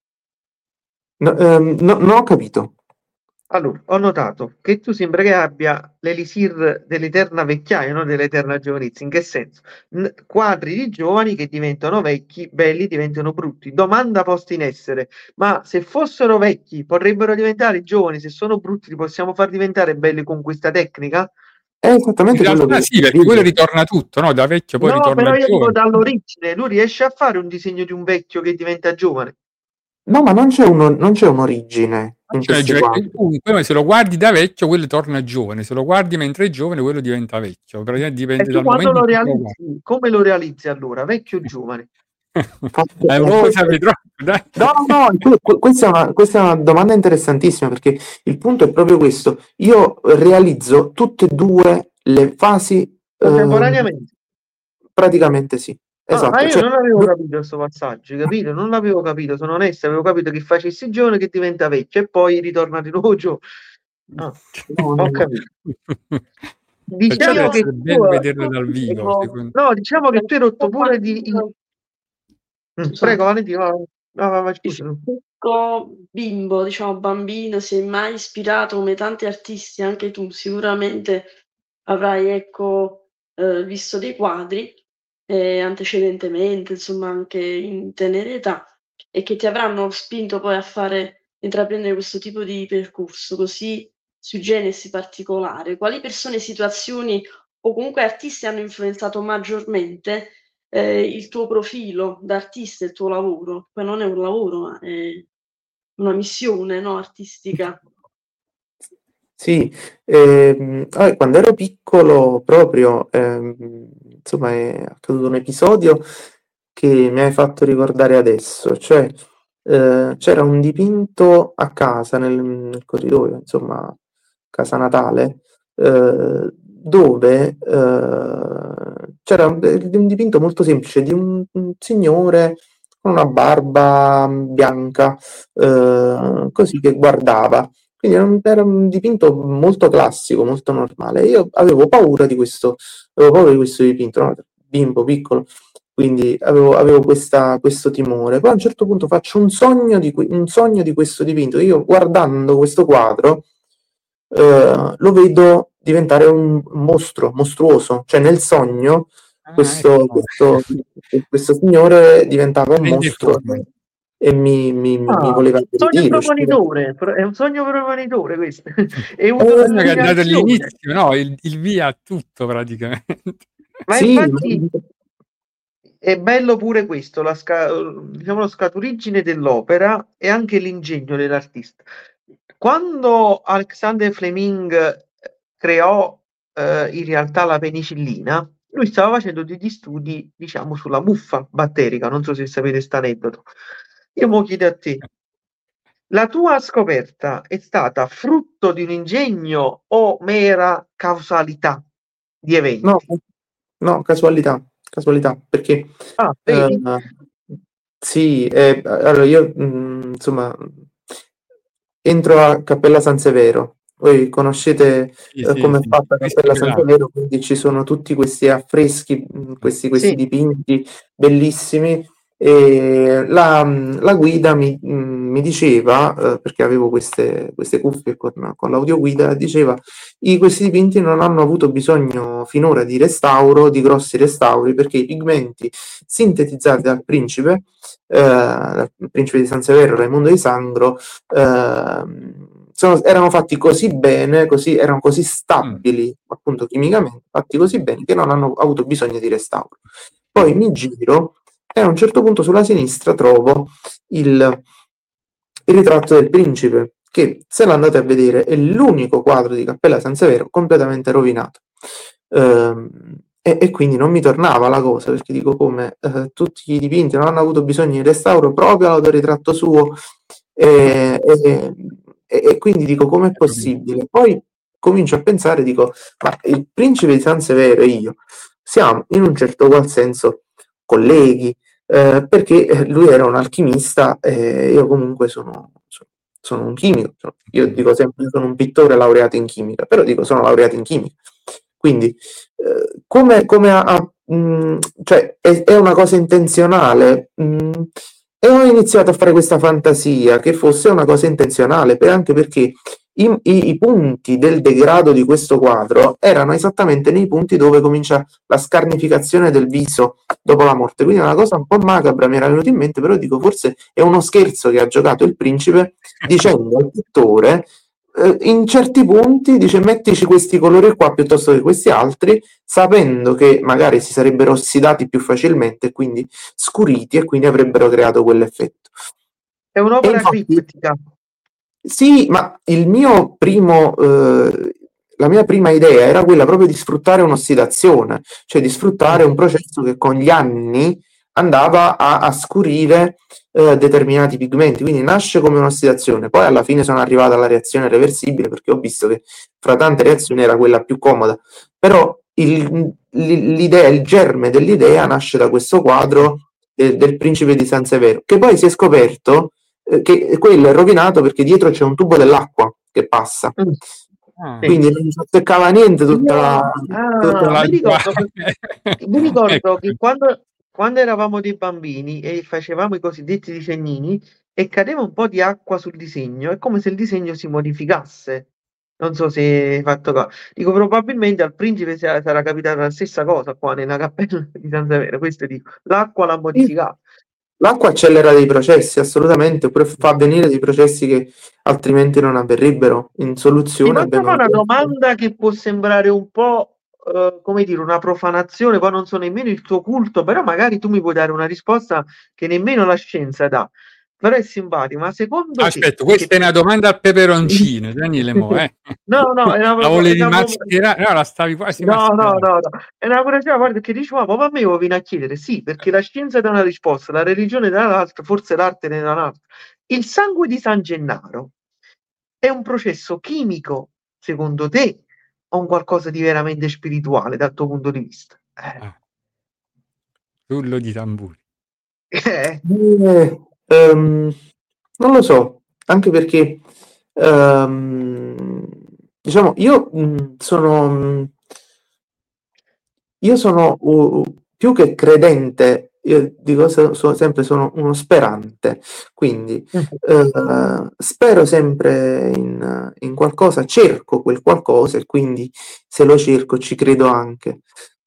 Non ho capito. Allora, ho notato che tu sembra che abbia l'elisir dell'eterna vecchiaia, non dell'eterna giovanizia. In che senso? Quadri di giovani che diventano vecchi, belli diventano brutti. Domanda posta in essere: ma se fossero vecchi potrebbero diventare giovani? Se sono brutti li possiamo far diventare belli con questa tecnica? È esattamente in quello realtà che sì, perché quello ritorna tutto, no? Da vecchio poi No, ritorna però io dico giovane. dall'origine. Lui riesce a fare un disegno di un vecchio che diventa giovane? No, ma non c'è un'origine in questi quadri. Comunque, se lo guardi da vecchio, quello torna giovane. Se lo guardi mentre è giovane, quello diventa vecchio. Praticamente E dipende tu dal quando momento lo in cui lo guardi. realizzi, come lo realizzi allora? Vecchio o giovane? Non sapere troppo, dai. No, questa è una domanda interessantissima, perché il punto è proprio questo. Io realizzo tutte e due le fasi Contemporaneamente? praticamente sì. Esatto. Io Cioè, non avevo capito questo passaggio, capito? Non l'avevo capito, sono onesto, avevo capito che facessi giovane che diventa vecchio e poi ritorna di nuovo giovane. Ho capito. Perciò deve Diciamo che essere bello vederlo dal vivo. diciamo che tu hai rotto pure di... Prego, Valentina. Il tuo bimbo, diciamo bambino, si è mai ispirato come tanti artisti, anche tu sicuramente avrai, ecco, visto dei quadri antecedentemente, insomma anche in tenera età, e che ti avranno spinto poi a intraprendere questo tipo di percorso così sui generis particolare. Quali persone, situazioni o comunque artisti hanno influenzato maggiormente il tuo profilo da artista, il tuo lavoro? Poi non è un lavoro, ma è una missione, no, artistica. Sì, quando ero piccolo proprio, insomma, è accaduto un episodio che mi hai fatto ricordare adesso, cioè c'era un dipinto a casa, nel corridoio, insomma, casa natale, dove c'era un dipinto molto semplice di un signore con una barba bianca, così che guardava. Quindi era un dipinto molto classico, molto normale. Io avevo paura di questo dipinto, no? Bimbo piccolo, quindi avevo questo timore. Poi a un certo punto faccio un sogno di questo dipinto. Io guardando questo quadro lo vedo diventare un mostro, mostruoso. Cioè nel sogno questo signore diventava un mostro e mi voleva aggredire. È un sogno premonitore questo. È un sogno che è andato all'inizio, no? Il via a tutto praticamente. Ma sì, infatti è bello pure questo, diciamo, lo scaturigine dell'opera e anche l'ingegno dell'artista. Quando Alexander Fleming creò in realtà la penicillina, lui stava facendo degli studi, diciamo, sulla muffa batterica. Non so se sapete sta aneddoto. Io mo chiedo a te, la tua scoperta è stata frutto di un ingegno o mera causalità di eventi? No, casualità, perché Ah, vedi? sì, allora io insomma entro a Cappella San Severo. Voi conoscete come è Sì, fatta Cappella San riscrivelato. Severo, quindi ci sono tutti questi affreschi, questi Sì. dipinti bellissimi. E la guida mi diceva, perché avevo queste cuffie con l'audioguida, diceva questi dipinti non hanno avuto bisogno finora di restauro, di grossi restauri, perché i pigmenti sintetizzati dal principe di San Severo, Raimondo di Sangro, erano fatti così bene, erano così stabili appunto chimicamente, fatti così bene che non hanno avuto bisogno di restauro. Poi mi giro e a un certo punto sulla sinistra trovo il ritratto del principe, che se l'andate a vedere è l'unico quadro di Cappella San Severo completamente rovinato. E quindi non mi tornava la cosa, perché dico come tutti i dipinti non hanno avuto bisogno di restauro proprio all'autoritratto suo, e quindi dico com'è possibile? Poi comincio a pensare, dico, ma il principe di San Severo e io siamo in un certo qual senso colleghi, perché lui era un alchimista e io comunque sono un chimico. Io dico sempre che sono un pittore laureato in chimica, però dico sono laureato in chimica. Quindi come cioè è una cosa intenzionale, e ho iniziato a fare questa fantasia che fosse una cosa intenzionale, anche perché i punti del degrado di questo quadro erano esattamente nei punti dove comincia la scarnificazione del viso dopo la morte, quindi è una cosa un po' macabra, mi era venuto in mente, però dico forse è uno scherzo che ha giocato il principe dicendo al pittore in certi punti dice mettici questi colori qua piuttosto che questi altri, sapendo che magari si sarebbero ossidati più facilmente e quindi scuriti e quindi avrebbero creato quell'effetto. È un'opera criptica. Sì, ma il mio primo la mia prima idea era quella proprio di sfruttare un'ossidazione, cioè di sfruttare un processo che con gli anni andava a scurire determinati pigmenti, quindi nasce come un'ossidazione, poi alla fine sono arrivata alla reazione reversibile perché ho visto che fra tante reazioni era quella più comoda, però l'idea, il germe dell'idea nasce da questo quadro del principe di San Severo, che poi si è scoperto che quello è rovinato perché dietro c'è un tubo dell'acqua che passa. Quindi non si azzeccava niente tutta la mi ricordo che quando eravamo dei bambini e facevamo i cosiddetti disegnini e cadeva un po' di acqua sul disegno, è come se il disegno si modificasse. Non so se hai fatto caso. Dico, probabilmente al principe sarà capitata la stessa cosa qua nella cappella di San Severo. Questo dico, l'acqua l'ha modificata. L'acqua accelera dei processi, assolutamente, oppure fa avvenire dei processi che altrimenti non avverrebbero. In soluzione Ti faccio una domanda che può sembrare un po', come dire, una profanazione, poi non so nemmeno il tuo culto, però magari tu mi puoi dare una risposta che nemmeno la scienza dà. Però è simpatico, ma secondo te... Aspetta, questa è una domanda al peperoncino, Daniele Mo, No, è una la volevi mascherare? No, la stavi quasi mascherando. No, è una curiosità, guarda, che dicevo, ma a me lo viene a chiedere, sì, perché la scienza dà una risposta, la religione dà l'altra, forse l'arte ne dà un'altra. Il sangue di San Gennaro è un processo chimico, secondo te, o un qualcosa di veramente spirituale dal tuo punto di vista? Rullo di tamburi. Non lo so, anche perché diciamo, io sono più che credente, io dico sempre sono uno sperante, quindi spero sempre in qualcosa, cerco quel qualcosa e quindi se lo cerco ci credo anche.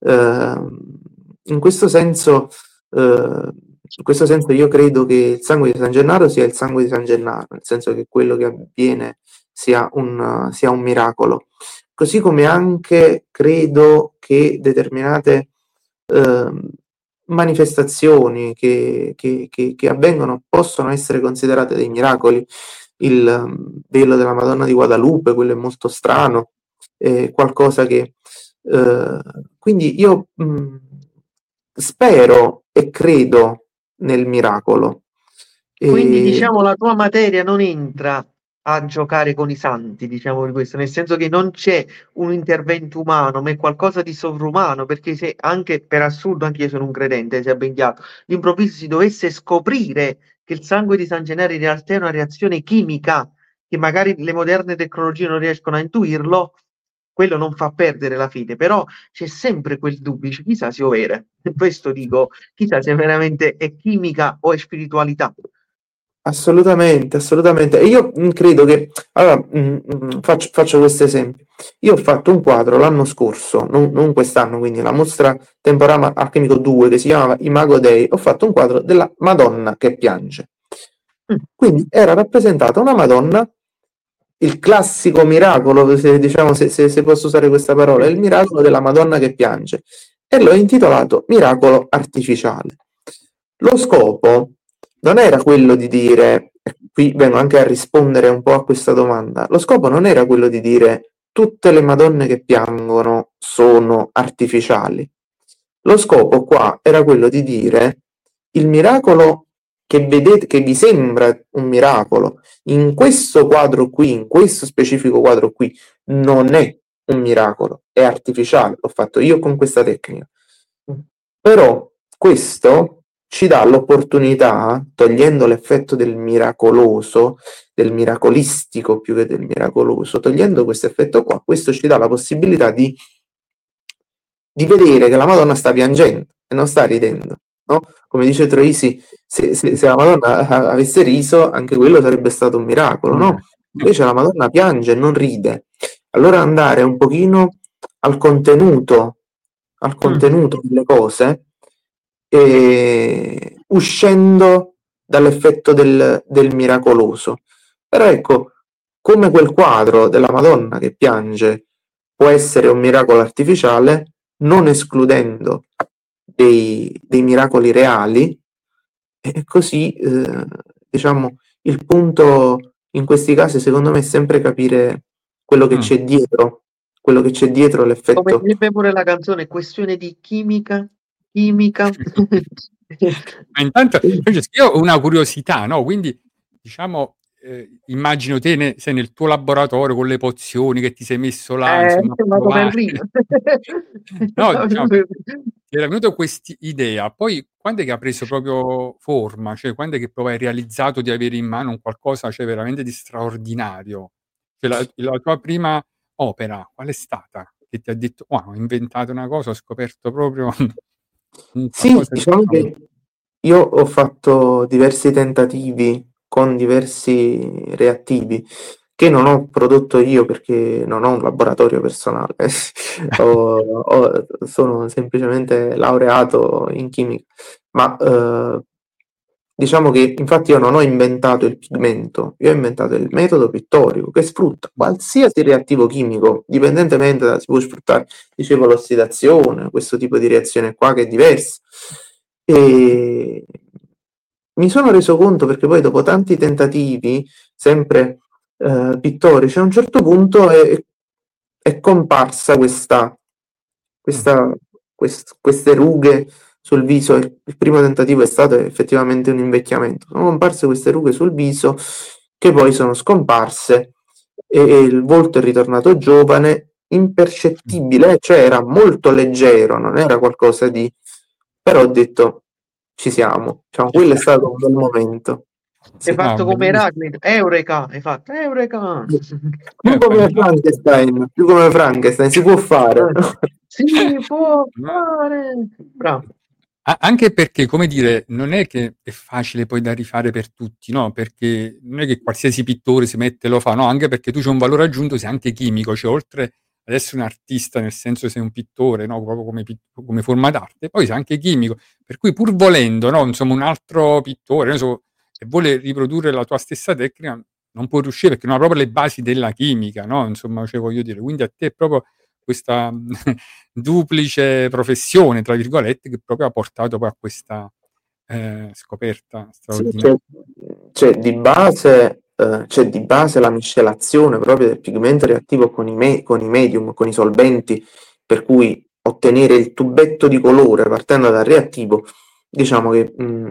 In questo senso io credo che il sangue di San Gennaro sia il sangue di San Gennaro, nel senso che quello che avviene sia un miracolo. Così come anche credo che determinate manifestazioni che avvengono possono essere considerate dei miracoli. Il velo della Madonna di Guadalupe, quello è molto strano, è qualcosa che quindi io spero e credo nel miracolo. Quindi diciamo la tua materia non entra a giocare con i santi, diciamo di questo, nel senso che non c'è un intervento umano, ma è qualcosa di sovrumano, perché se anche per assurdo, anche io sono un credente, sia ben chiaro, d'improvviso si dovesse scoprire che il sangue di San Gennaro in realtà è una reazione chimica, che magari le moderne tecnologie non riescono a intuirlo, quello non fa perdere la fede, però c'è sempre quel dubbio, dice, chissà se è vero, questo dico, chissà se veramente è chimica o è spiritualità. Assolutamente, assolutamente. E io credo che, allora, faccio questo esempio. Io ho fatto un quadro l'anno scorso, non quest'anno, quindi la mostra Temporama Alchemico 2, che si chiamava Imago Dei. Ho fatto un quadro della Madonna che piange. Quindi era rappresentata una Madonna, il classico miracolo, diciamo, se posso usare questa parola, il miracolo della Madonna che piange. E l'ho intitolato Miracolo Artificiale. Lo scopo non era quello di dire, qui vengo anche a rispondere un po' a questa domanda, lo scopo non era quello di dire tutte le Madonne che piangono sono artificiali. Lo scopo qua era quello di dire il miracolo che vedete, che vi sembra un miracolo, in questo quadro qui, in questo specifico quadro qui, non è un miracolo, è artificiale, l'ho fatto io con questa tecnica. Però questo ci dà l'opportunità, togliendo l'effetto del miracoloso, del miracolistico più che del miracoloso, togliendo questo effetto qua, questo ci dà la possibilità di vedere che la Madonna sta piangendo e non sta ridendo, no? Come dice Troisi, se la Madonna avesse riso, anche quello sarebbe stato un miracolo, no? Invece la Madonna piange e non ride. Allora andare un pochino al contenuto delle cose, uscendo dall'effetto del miracoloso. Però ecco, come quel quadro della Madonna che piange può essere un miracolo artificiale, non escludendo dei miracoli reali, e così diciamo il punto in questi casi secondo me è sempre capire quello che c'è dietro, l'effetto. Come direbbe pure la canzone, questione di chimica. Ma intanto io ho una curiosità, no? Quindi diciamo immagino te sei nel tuo laboratorio con le pozioni che ti sei messo là, insomma, Ma come prima. no, diciamo, ti era venuta questa idea, poi quando è che ha preso proprio forma? Cioè, quando è che proprio hai realizzato di avere in mano un qualcosa, cioè, veramente di straordinario? Cioè, la tua prima opera, qual è stata? Che ti ha detto, wow, ho inventato una cosa, ho scoperto proprio Sì, diciamo che io ho fatto diversi tentativi con diversi reattivi che non ho prodotto io perché non ho un laboratorio personale, sono semplicemente laureato in chimica, ma diciamo che infatti io non ho inventato il pigmento, io ho inventato il metodo pittorico che sfrutta qualsiasi reattivo chimico, dipendentemente da, si può sfruttare, dicevo, l'ossidazione, questo tipo di reazione qua che è diversa. E mi sono reso conto, perché poi dopo tanti tentativi, sempre pittorici, a un certo punto è comparsa queste rughe sul viso. Il primo tentativo è stato effettivamente un invecchiamento. Sono comparse queste rughe sul viso che poi sono scomparse e il volto è ritornato giovane, impercettibile, cioè era molto leggero, non era qualcosa di... però ho detto ci siamo, diciamo, quello è stato un bel momento. Hai fatto come Eraclito, Eureka, hai fatto Eureka. Più come Frankenstein, si può fare. Si può fare. Bravo. Anche perché, come dire, non è che è facile poi da rifare per tutti, no? Perché non è che qualsiasi pittore si mette e lo fa, no? Anche perché tu c'hai un valore aggiunto, sei anche chimico, cioè oltre ad essere un artista, nel senso sei un pittore, no? Proprio come forma d'arte, poi sei anche chimico, per cui pur volendo, no? Insomma, un altro pittore, non so, se vuole riprodurre la tua stessa tecnica, non può riuscire perché non ha proprio le basi della chimica, no? Insomma, cioè, voglio dire, quindi a te è proprio questa duplice professione, tra virgolette, che proprio ha portato poi a questa scoperta Sì, straordinaria. c'è di base la miscelazione proprio del pigmento reattivo con i medium, con i solventi, per cui ottenere il tubetto di colore partendo dal reattivo, diciamo che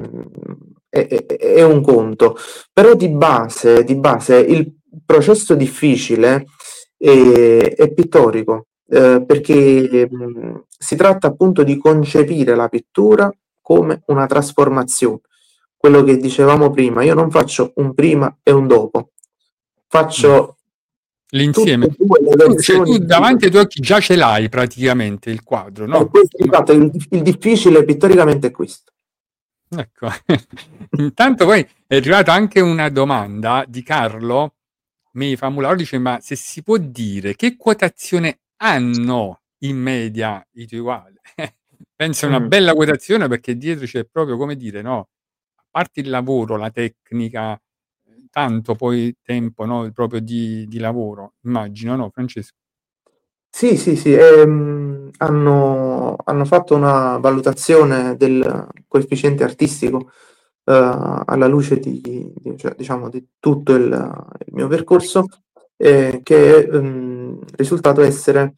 è un conto, però di base il processo difficile è pittorico, perché si tratta appunto di concepire la pittura come una trasformazione. Quello che dicevamo prima, io non faccio un prima e un dopo, faccio L'insieme. tutte e due le Tu versioni. davanti ai tuoi occhi già ce l'hai praticamente il quadro, no? Esatto, il difficile pittoricamente è questo. Ecco. Intanto poi è arrivata anche una domanda di Carlo Mifamularo, dice: ma se si può dire che quotazione hanno in media i tuoi quadri? Penso una bella quotazione, perché dietro c'è proprio, come dire, no, a parte il lavoro, la tecnica, tanto poi tempo, no, proprio di lavoro, immagino, no, Francesco? Sì, hanno fatto una valutazione del coefficiente artistico alla luce cioè, diciamo, di tutto il mio percorso, che è risultato essere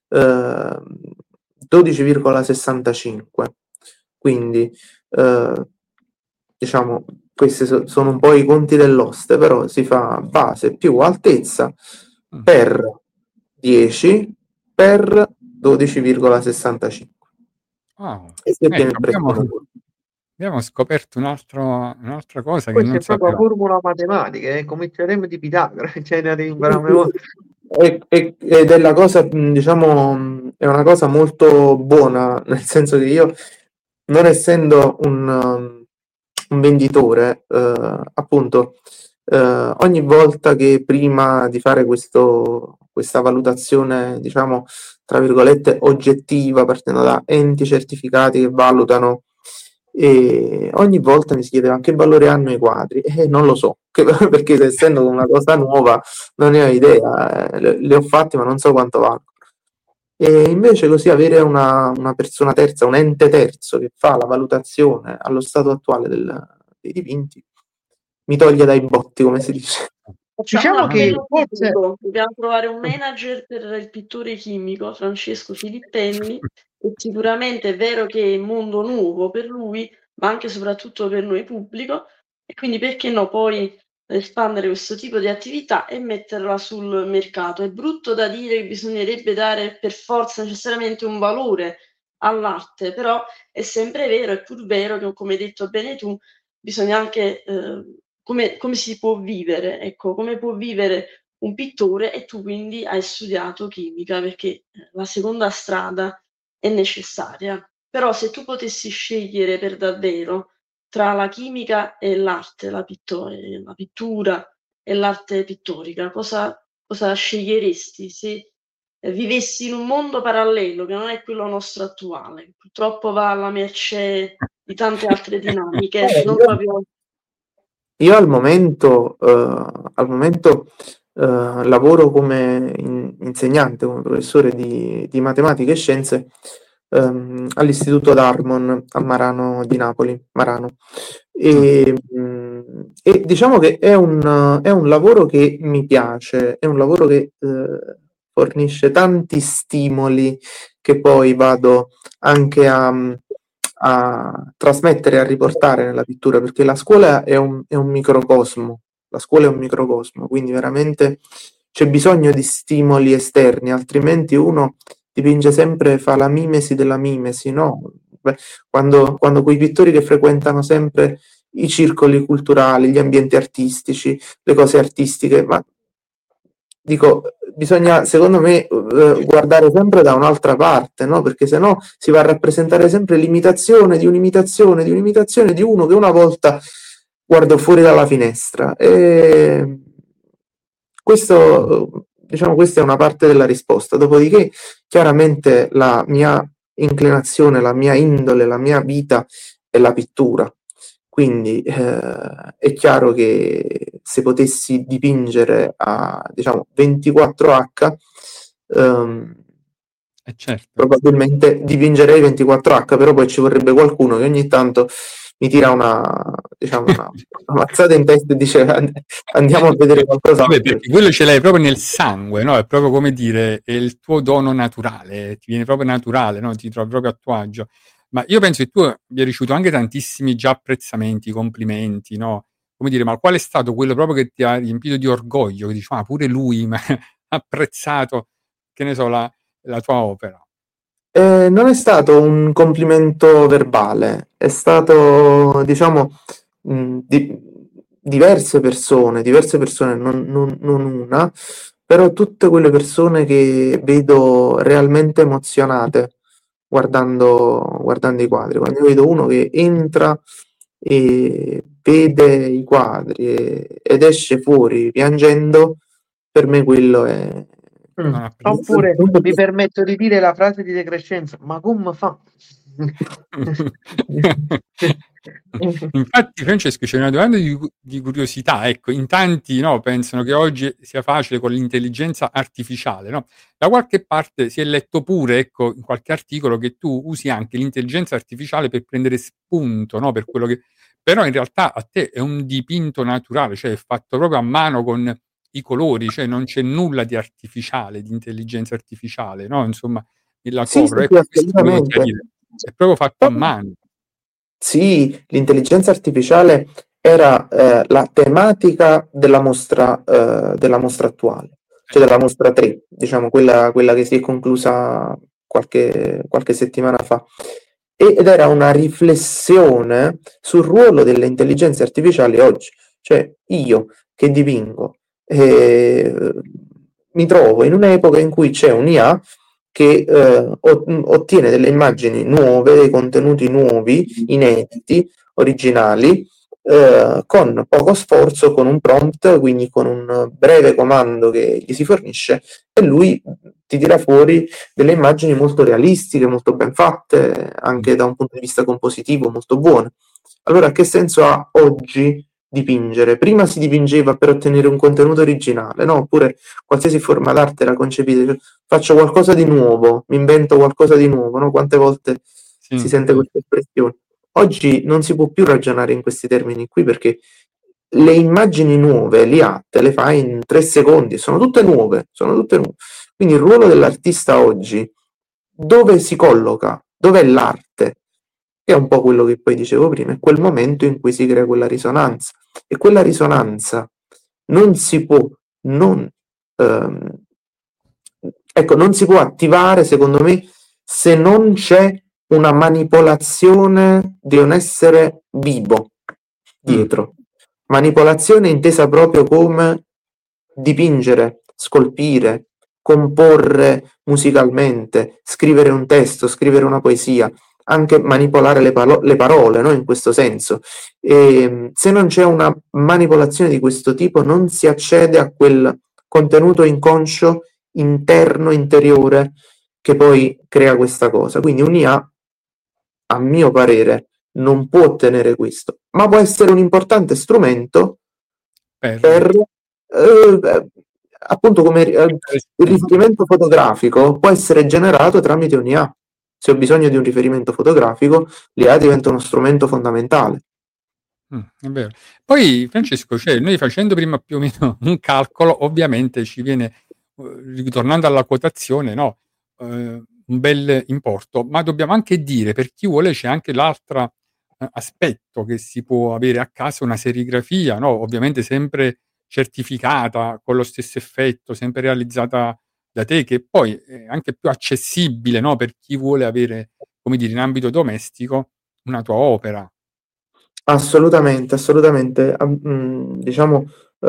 12,65. Quindi, diciamo, questi sono un po' i conti dell'oste, però si fa base più altezza per 10 per 12,65. E si ottiene il prezzo loro. Abbiamo scoperto un'altra cosa che Questa non è proprio sapevamo. formula matematica, come il teorema di Pitagora, cioè Ed è la cosa, diciamo, è una cosa molto buona, nel senso che io, non essendo un venditore, appunto, ogni volta che prima di fare questa valutazione, diciamo, tra virgolette, oggettiva, partendo da enti certificati che valutano, e ogni volta mi si chiedeva che valore hanno i quadri, e non lo so, perché essendo una cosa nuova non ne ho idea, li ho fatti ma non so quanto valgono. E invece così avere una persona terza, un ente terzo che fa la valutazione allo stato attuale dei dipinti, mi toglie dai botti, come si dice. Facciamo un Diciamo che appello forse pubblico, dobbiamo trovare un manager per il pittore chimico, Francesco Filippenni, e sicuramente è vero che è un mondo nuovo per lui, ma anche e soprattutto per noi pubblico, e quindi perché no poi espandere questo tipo di attività e metterla sul mercato. È brutto da dire che bisognerebbe dare per forza necessariamente un valore all'arte, però è sempre vero, è pur vero che, come hai detto bene tu, bisogna anche come si può vivere, ecco, come può vivere un pittore, e tu quindi hai studiato chimica, perché la seconda strada è necessaria. Però se tu potessi scegliere per davvero tra la chimica e l'arte, la pittura e l'arte pittorica, cosa sceglieresti se vivessi in un mondo parallelo che non è quello nostro attuale? Purtroppo va alla mercé di tante altre dinamiche, non proprio. Io al momento lavoro come insegnante, come professore di matematica e scienze all'Istituto Darmon a Marano di Napoli, Marano. E diciamo che è un lavoro che mi piace, è un lavoro che fornisce tanti stimoli che poi vado anche a trasmettere e a riportare nella pittura, perché la scuola è un microcosmo, quindi veramente c'è bisogno di stimoli esterni, altrimenti uno dipinge sempre, fa la mimesi della mimesi, no? Beh, quando quei pittori che frequentano sempre i circoli culturali, gli ambienti artistici, le cose artistiche, ma dico, bisogna secondo me guardare sempre da un'altra parte, no? Perché sennò si va a rappresentare sempre l'imitazione di un'imitazione di un'imitazione di uno che una volta guardò fuori dalla finestra. E questo, diciamo, questa è una parte della risposta. Dopodiché, chiaramente la mia inclinazione, la mia indole, la mia vita è la pittura. Quindi è chiaro che se potessi dipingere a, diciamo, 24H Certo. probabilmente dipingerei 24H, però poi ci vorrebbe qualcuno che ogni tanto mi tira una mazzata in testa e dice andiamo a vedere qualcos'altro. Vabbè, perché quello ce l'hai proprio nel sangue, no? È proprio come dire, è il tuo dono naturale, ti viene proprio naturale, no? Ti trovi proprio a tuo agio. Ma io penso che tu abbia ricevuto anche tantissimi già apprezzamenti, complimenti, no? Come dire, ma qual è stato quello proprio che ti ha riempito di orgoglio, che dici, ma pure lui mi ha apprezzato, che ne so, la tua opera? Non è stato un complimento verbale, è stato, diciamo, diverse persone, non una, però tutte quelle persone che vedo realmente emozionate guardando i quadri. Quando io vedo uno che entra e vede i quadri ed esce fuori piangendo, per me quello è... Oppure mi permetto di dire la frase di decrescenza, ma come fa? Infatti, Francesco, c'è una domanda di curiosità. Ecco, in tanti, no, pensano che oggi sia facile con l'intelligenza artificiale, no? Da qualche parte si è letto pure, ecco, in qualche articolo, che tu usi anche l'intelligenza artificiale per prendere spunto, no? Per quello che... Però in realtà a te è un dipinto naturale, cioè è fatto proprio a mano con i colori, cioè non c'è nulla di artificiale, di intelligenza artificiale, no? Insomma, nella Sì, copra. sì, sì, Ecco, questo volevo assolutamente. chiarire. È proprio fatto a mano. Sì, l'intelligenza artificiale era la tematica della mostra attuale, cioè della mostra 3, diciamo quella che si è conclusa qualche settimana fa. Ed era una riflessione sul ruolo delle intelligenze artificiali oggi. Cioè io che dipingo mi trovo in un'epoca in cui c'è un'IA che ottiene delle immagini nuove, dei contenuti nuovi, inediti, originali, con poco sforzo, con un prompt, quindi con un breve comando che gli si fornisce, e lui ti tira fuori delle immagini molto realistiche, molto ben fatte, anche da un punto di vista compositivo molto buone. Allora, che senso ha oggi dipingere? Prima si dipingeva per ottenere un contenuto originale, no? Oppure qualsiasi forma d'arte era concepita, cioè, faccio qualcosa di nuovo, mi invento qualcosa di nuovo, no? Quante volte si sente questa espressione? Oggi non si può più ragionare in questi termini qui, perché le immagini nuove, te le fai in 3 secondi, sono tutte nuove. Quindi il ruolo dell'artista oggi, dove si colloca? Dov'è l'arte? Che è un po' quello che poi dicevo prima, è quel momento in cui si crea quella risonanza. E quella risonanza non si può non, non si può attivare, secondo me, se non c'è una manipolazione di un essere vivo dietro. Manipolazione intesa proprio come dipingere, scolpire, comporre musicalmente, scrivere un testo, scrivere una poesia, anche manipolare le parole, no? In questo senso. E, se non c'è una manipolazione di questo tipo, non si accede a quel contenuto inconscio interno, interiore, che poi crea questa cosa. Quindi un'IA, a mio parere, non può ottenere questo, ma può essere un importante strumento per appunto, come il riferimento fotografico può essere generato tramite un'IA. Se ho bisogno di un riferimento fotografico, l'IA diventa uno strumento fondamentale. È vero. Poi Francesco, cioè, noi facendo prima più o meno un calcolo, ovviamente ci viene, ritornando alla quotazione, no, un bel importo, ma dobbiamo anche dire, per chi vuole, c'è anche l'altro aspetto che si può avere a casa, una serigrafia, no, ovviamente sempre certificata, con lo stesso effetto, sempre realizzata da te, che poi è anche più accessibile, no, per chi vuole avere, come dire, in ambito domestico, una tua opera. Assolutamente, assolutamente. Diciamo,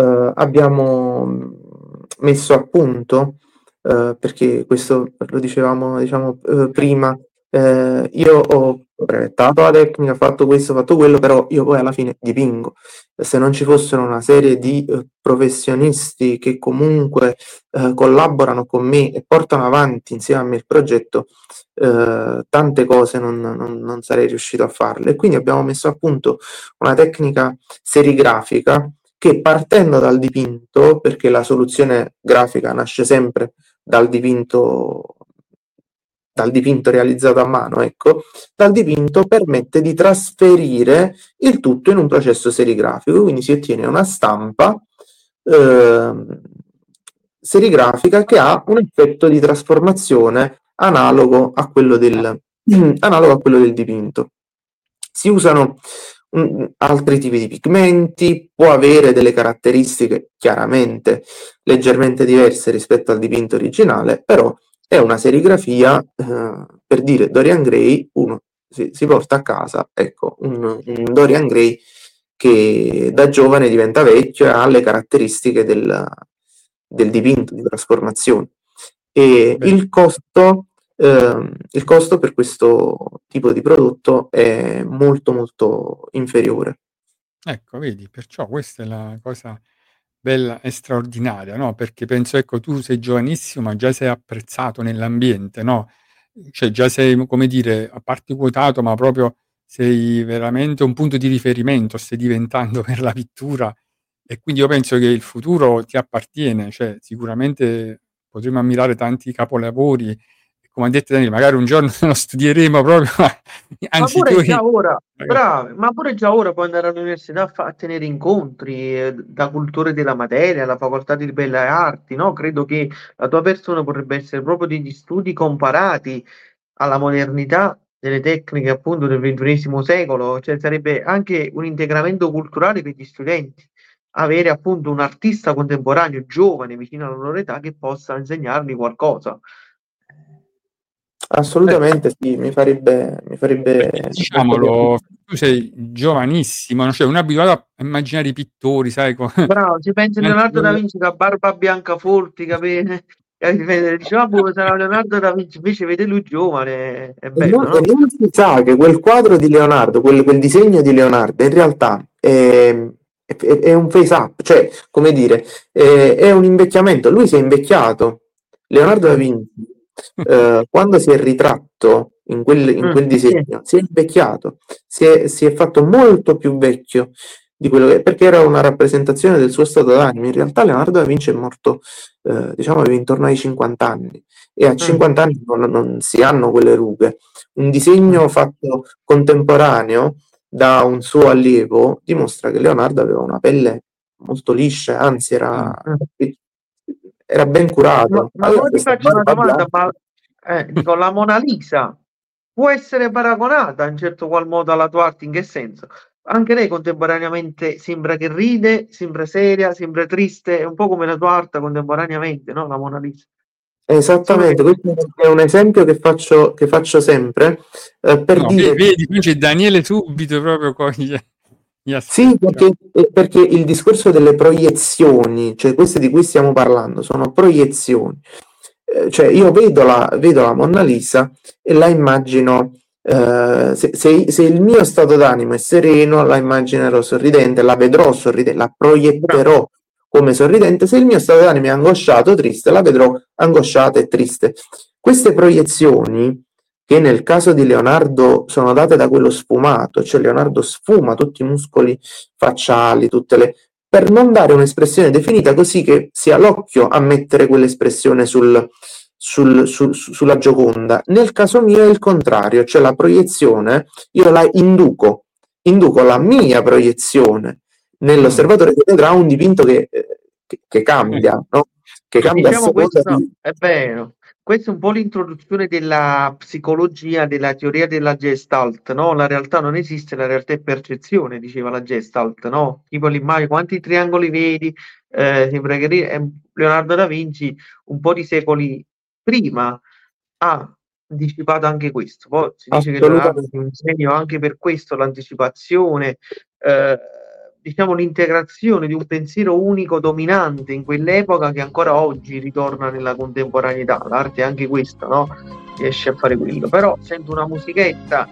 abbiamo messo a punto, perché questo lo dicevamo, diciamo, prima, io ho brevettato la tecnica, fatto questo, fatto quello, però io poi alla fine dipingo. Se non ci fossero una serie di professionisti che comunque collaborano con me e portano avanti insieme a me il progetto, tante cose non sarei riuscito a farle. E quindi abbiamo messo a punto una tecnica serigrafica che, partendo dal dipinto, perché la soluzione grafica nasce sempre dal dipinto dal dipinto realizzato a mano, ecco, dal dipinto permette di trasferire il tutto in un processo serigrafico, quindi si ottiene una stampa serigrafica che ha un effetto di trasformazione analogo a quello del dipinto. Si usano altri tipi di pigmenti, può avere delle caratteristiche chiaramente leggermente diverse rispetto al dipinto originale, però è una serigrafia, per dire Dorian Gray, uno si porta a casa, ecco, un Dorian Gray che da giovane diventa vecchio e ha le caratteristiche del dipinto, di trasformazione. E il costo per questo tipo di prodotto è molto molto inferiore. Ecco, vedi, perciò questa è la cosa bella e straordinaria, no? Perché penso, ecco, tu sei giovanissimo, ma già sei apprezzato nell'ambiente, no? Cioè già sei, come dire, a parte quotato, ma proprio sei veramente un punto di riferimento, stai diventando per la pittura, e quindi io penso che il futuro ti appartiene, cioè sicuramente potremo ammirare tanti capolavori, e come ha detto Daniele, magari un giorno lo studieremo proprio, anzi Ma pure tu... già ora, bravo, ma pure già ora puoi andare all'università a tenere incontri da cultore della materia, alla facoltà di belle arti, no? Credo che la tua persona potrebbe essere proprio degli studi comparati alla modernità delle tecniche appunto del XXI secolo, cioè sarebbe anche un integramento culturale per gli studenti, avere appunto un artista contemporaneo giovane vicino alla loro età che possa insegnargli qualcosa. Assolutamente sì, mi farebbe diciamolo, tu sei giovanissimo, cioè uno è abituato a immaginare i pittori, sai? Bravo, si pensa a Leonardo da Vinci con barba bianca folti, capite? Diceva, sarà Leonardo da Vinci, invece vede lui giovane, è bello, no? E non si sa che quel quadro di Leonardo, quel disegno di Leonardo, in realtà è un face up, cioè, come dire, è un invecchiamento. Lui si è invecchiato. Leonardo da Vinci, quando si è ritratto in quel disegno, si è invecchiato, si è fatto molto più vecchio di quello che, perché era una rappresentazione del suo stato d'animo. In realtà Leonardo da Vinci è morto, diciamo, intorno ai 50 anni, e a 50 anni non si hanno quelle rughe. Un disegno fatto contemporaneo da un suo allievo dimostra che Leonardo aveva una pelle molto liscia, anzi era ben curato. Ma ora ti faccio una domanda, dico, la Mona Lisa può essere paragonata in certo qual modo alla tua arte? In che senso? Anche lei contemporaneamente sembra che ride, sembra seria, sembra triste, è un po' come la tua arte contemporaneamente, no? La Mona Lisa. Esattamente, questo è un esempio che faccio sempre, per dire... Vedi, qui c'è Daniele subito proprio coglie gli aspetti. Sì, perché il discorso delle proiezioni, cioè queste di cui stiamo parlando, sono proiezioni. Cioè io vedo la Monna Lisa e la immagino, se il mio stato d'animo è sereno, la immaginerò sorridente, la vedrò sorridente, la proietterò come sorridente. Se il mio stato d'animo è angosciato, triste, la vedrò angosciata e triste. Queste proiezioni, che nel caso di Leonardo sono date da quello sfumato, cioè Leonardo sfuma tutti i muscoli facciali, per non dare un'espressione definita, così che sia l'occhio a mettere quell'espressione sulla Gioconda. Nel caso mio è il contrario, cioè la proiezione, io la induco la mia proiezione nell'osservatore, che vedrà un dipinto che cambia, no? Che cambia, diciamo, questo è vero. Questa è un po' l'introduzione della psicologia, della teoria della Gestalt, no? La realtà non esiste, la realtà è percezione, diceva la Gestalt, no? Tipo l'immagine, quanti triangoli vedi? Sembra che Leonardo da Vinci, un po' di secoli prima, ha anticipato anche questo. Poi si dice che Leonardo è un segno anche per questo, l'anticipazione, diciamo l'integrazione di un pensiero unico dominante in quell'epoca, che ancora oggi ritorna nella contemporaneità. L'arte è anche questa, no? Riesce a fare quello. Però sento una musichetta,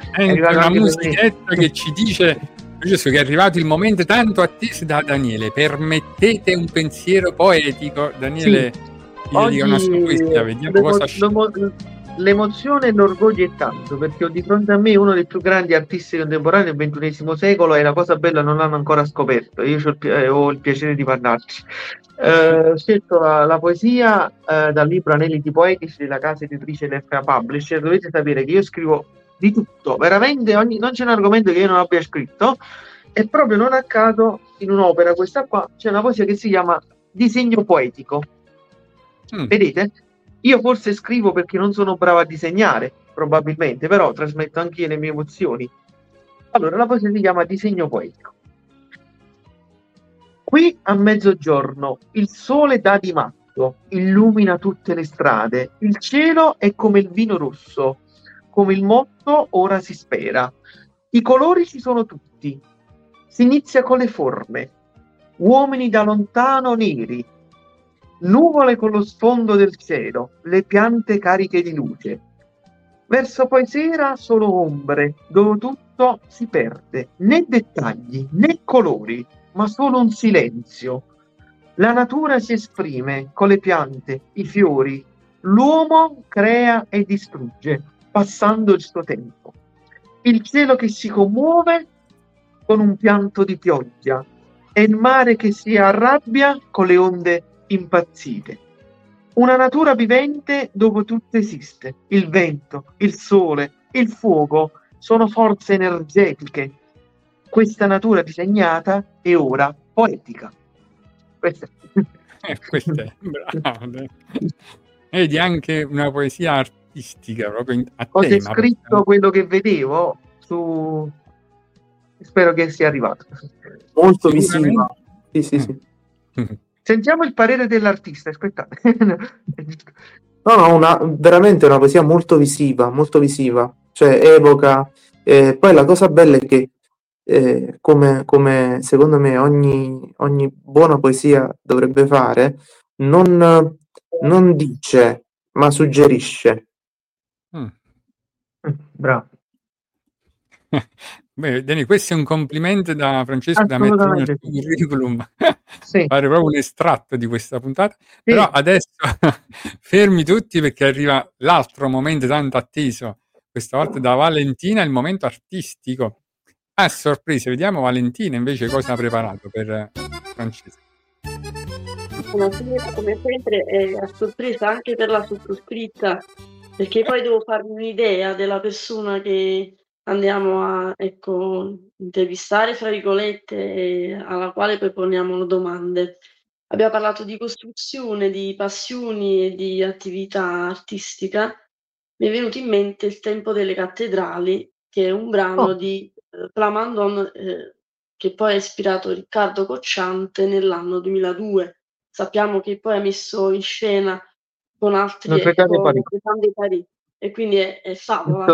che ci dice che è arrivato il momento tanto atteso da Daniele. Permettete un pensiero poetico, Daniele. Sì. Oggi una sua poesia, vediamo cosa l'emozione e l'orgoglio è tanto, perché ho di fronte a me uno dei più grandi artisti contemporanei del XXI secolo e la cosa bella non l'hanno ancora scoperto. Io ho il piacere di parlarci. Ho scelto la poesia dal libro Aneliti Poetici della casa editrice LFA Publisher. Dovete sapere che io scrivo di tutto, veramente non c'è un argomento che io non abbia scritto, e proprio non a caso in un'opera, questa qua, c'è una poesia che si chiama Disegno Poetico. Vedete? Io forse scrivo perché non sono bravo a disegnare, probabilmente, però trasmetto anche io le mie emozioni. Allora, la poesia si chiama Disegno Poetico. Qui a mezzogiorno il sole dà di matto, illumina tutte le strade, il cielo è come il vino rosso, come il motto ora si spera. I colori ci sono tutti, si inizia con le forme, uomini da lontano neri, nuvole con lo sfondo del cielo, le piante cariche di luce. Verso poi sera solo ombre, dove tutto si perde, né dettagli né colori, ma solo un silenzio. La natura si esprime con le piante, i fiori, l'uomo crea e distrugge, passando il suo tempo. Il cielo che si commuove con un pianto di pioggia e il mare che si arrabbia con le onde impazzite. Una natura vivente dove tutto esiste. Il vento, il sole, il fuoco sono forze energetiche. Questa natura disegnata è ora poetica. Questa è bravo. Vedi, anche una poesia artistica proprio a ho tema. descritto quello che vedevo su... Spero che sia arrivato. Molto visiva. Sì. Sentiamo il parere dell'artista, aspettate. No, veramente una poesia molto visiva, cioè evoca. Poi la cosa bella è che come secondo me ogni buona poesia dovrebbe fare, non dice, ma suggerisce. Bravo. Beh, Dani, questo è un complimento da Francesco da mettere nel suo curriculum. Sì. Fare proprio un estratto di questa puntata. Sì. Però adesso fermi tutti, perché arriva l'altro momento tanto atteso, questa volta da Valentina, il momento artistico. A sorpresa, vediamo Valentina invece cosa ha preparato per Francesco. Buonasera, come sempre è a sorpresa anche per la sottoscritta, perché poi devo farmi un'idea della persona che andiamo a intervistare, fra virgolette, e alla quale poi poniamo domande. Abbiamo parlato di costruzione, di passioni e di attività artistica. Mi è venuto in mente Il tempo delle cattedrali, che è un brano di Plamondon, che poi ha ispirato Riccardo Cocciante nell'anno 2002. Sappiamo che poi ha messo in scena con altri Notre Dame di Parigi, e quindi è favola.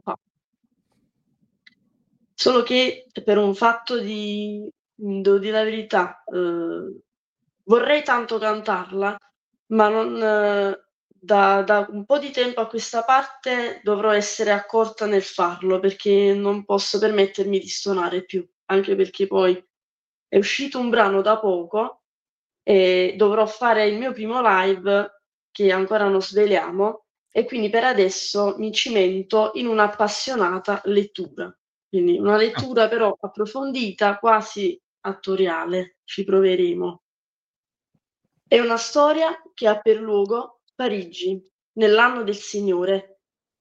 Solo che per un fatto devo dire la verità, vorrei tanto cantarla, ma non da un po' di tempo a questa parte dovrò essere accorta nel farlo, perché non posso permettermi di stonare più, anche perché poi è uscito un brano da poco e dovrò fare il mio primo live, che ancora non sveliamo, e quindi per adesso mi cimento in un'appassionata lettura. Quindi una lettura però approfondita, quasi attoriale, ci proveremo. È una storia che ha per luogo Parigi, nell'anno del Signore,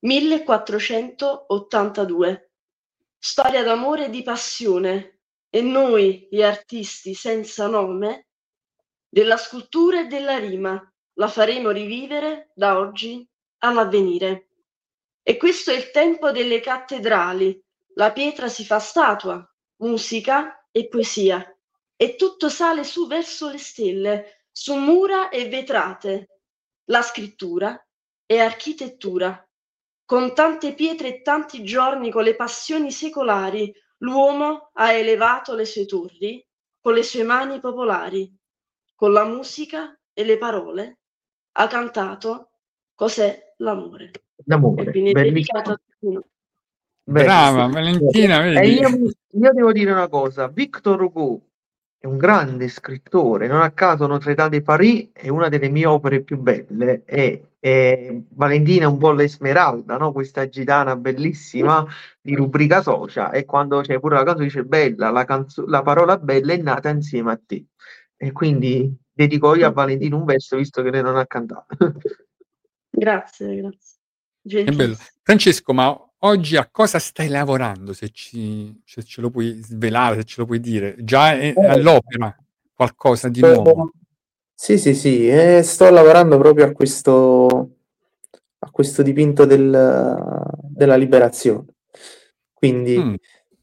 1482. Storia d'amore e di passione, e noi, gli artisti senza nome, della scultura e della rima, la faremo rivivere da oggi all'avvenire. E questo è il tempo delle cattedrali. La pietra si fa statua, musica e poesia, e tutto sale su verso le stelle, su mura e vetrate. La scrittura è architettura. Con tante pietre e tanti giorni, con le passioni secolari, l'uomo ha elevato le sue torri con le sue mani popolari. Con la musica e le parole ha cantato cos'è l'amore. L'amore, e quindi è dedicato a tutti. Brava Valentina, vedi? Io devo dire una cosa: Victor Hugo è un grande scrittore, non a caso Notre Dame de Paris è una delle mie opere più belle, e Valentina è un po' l'Esmeralda, no? Questa gitana bellissima di rubrica social, e quando c'è pure la canzone dice bella, la parola bella è nata insieme a te. E quindi dedico io a Valentina un verso, visto che lei non ha cantato. Grazie. Che bello. Gentilissimo. Francesco, ma oggi a cosa stai lavorando? Se ce lo puoi svelare, se ce lo puoi dire. Già è all'opera qualcosa di nuovo. Sì, sto lavorando proprio a questo dipinto della liberazione. Quindi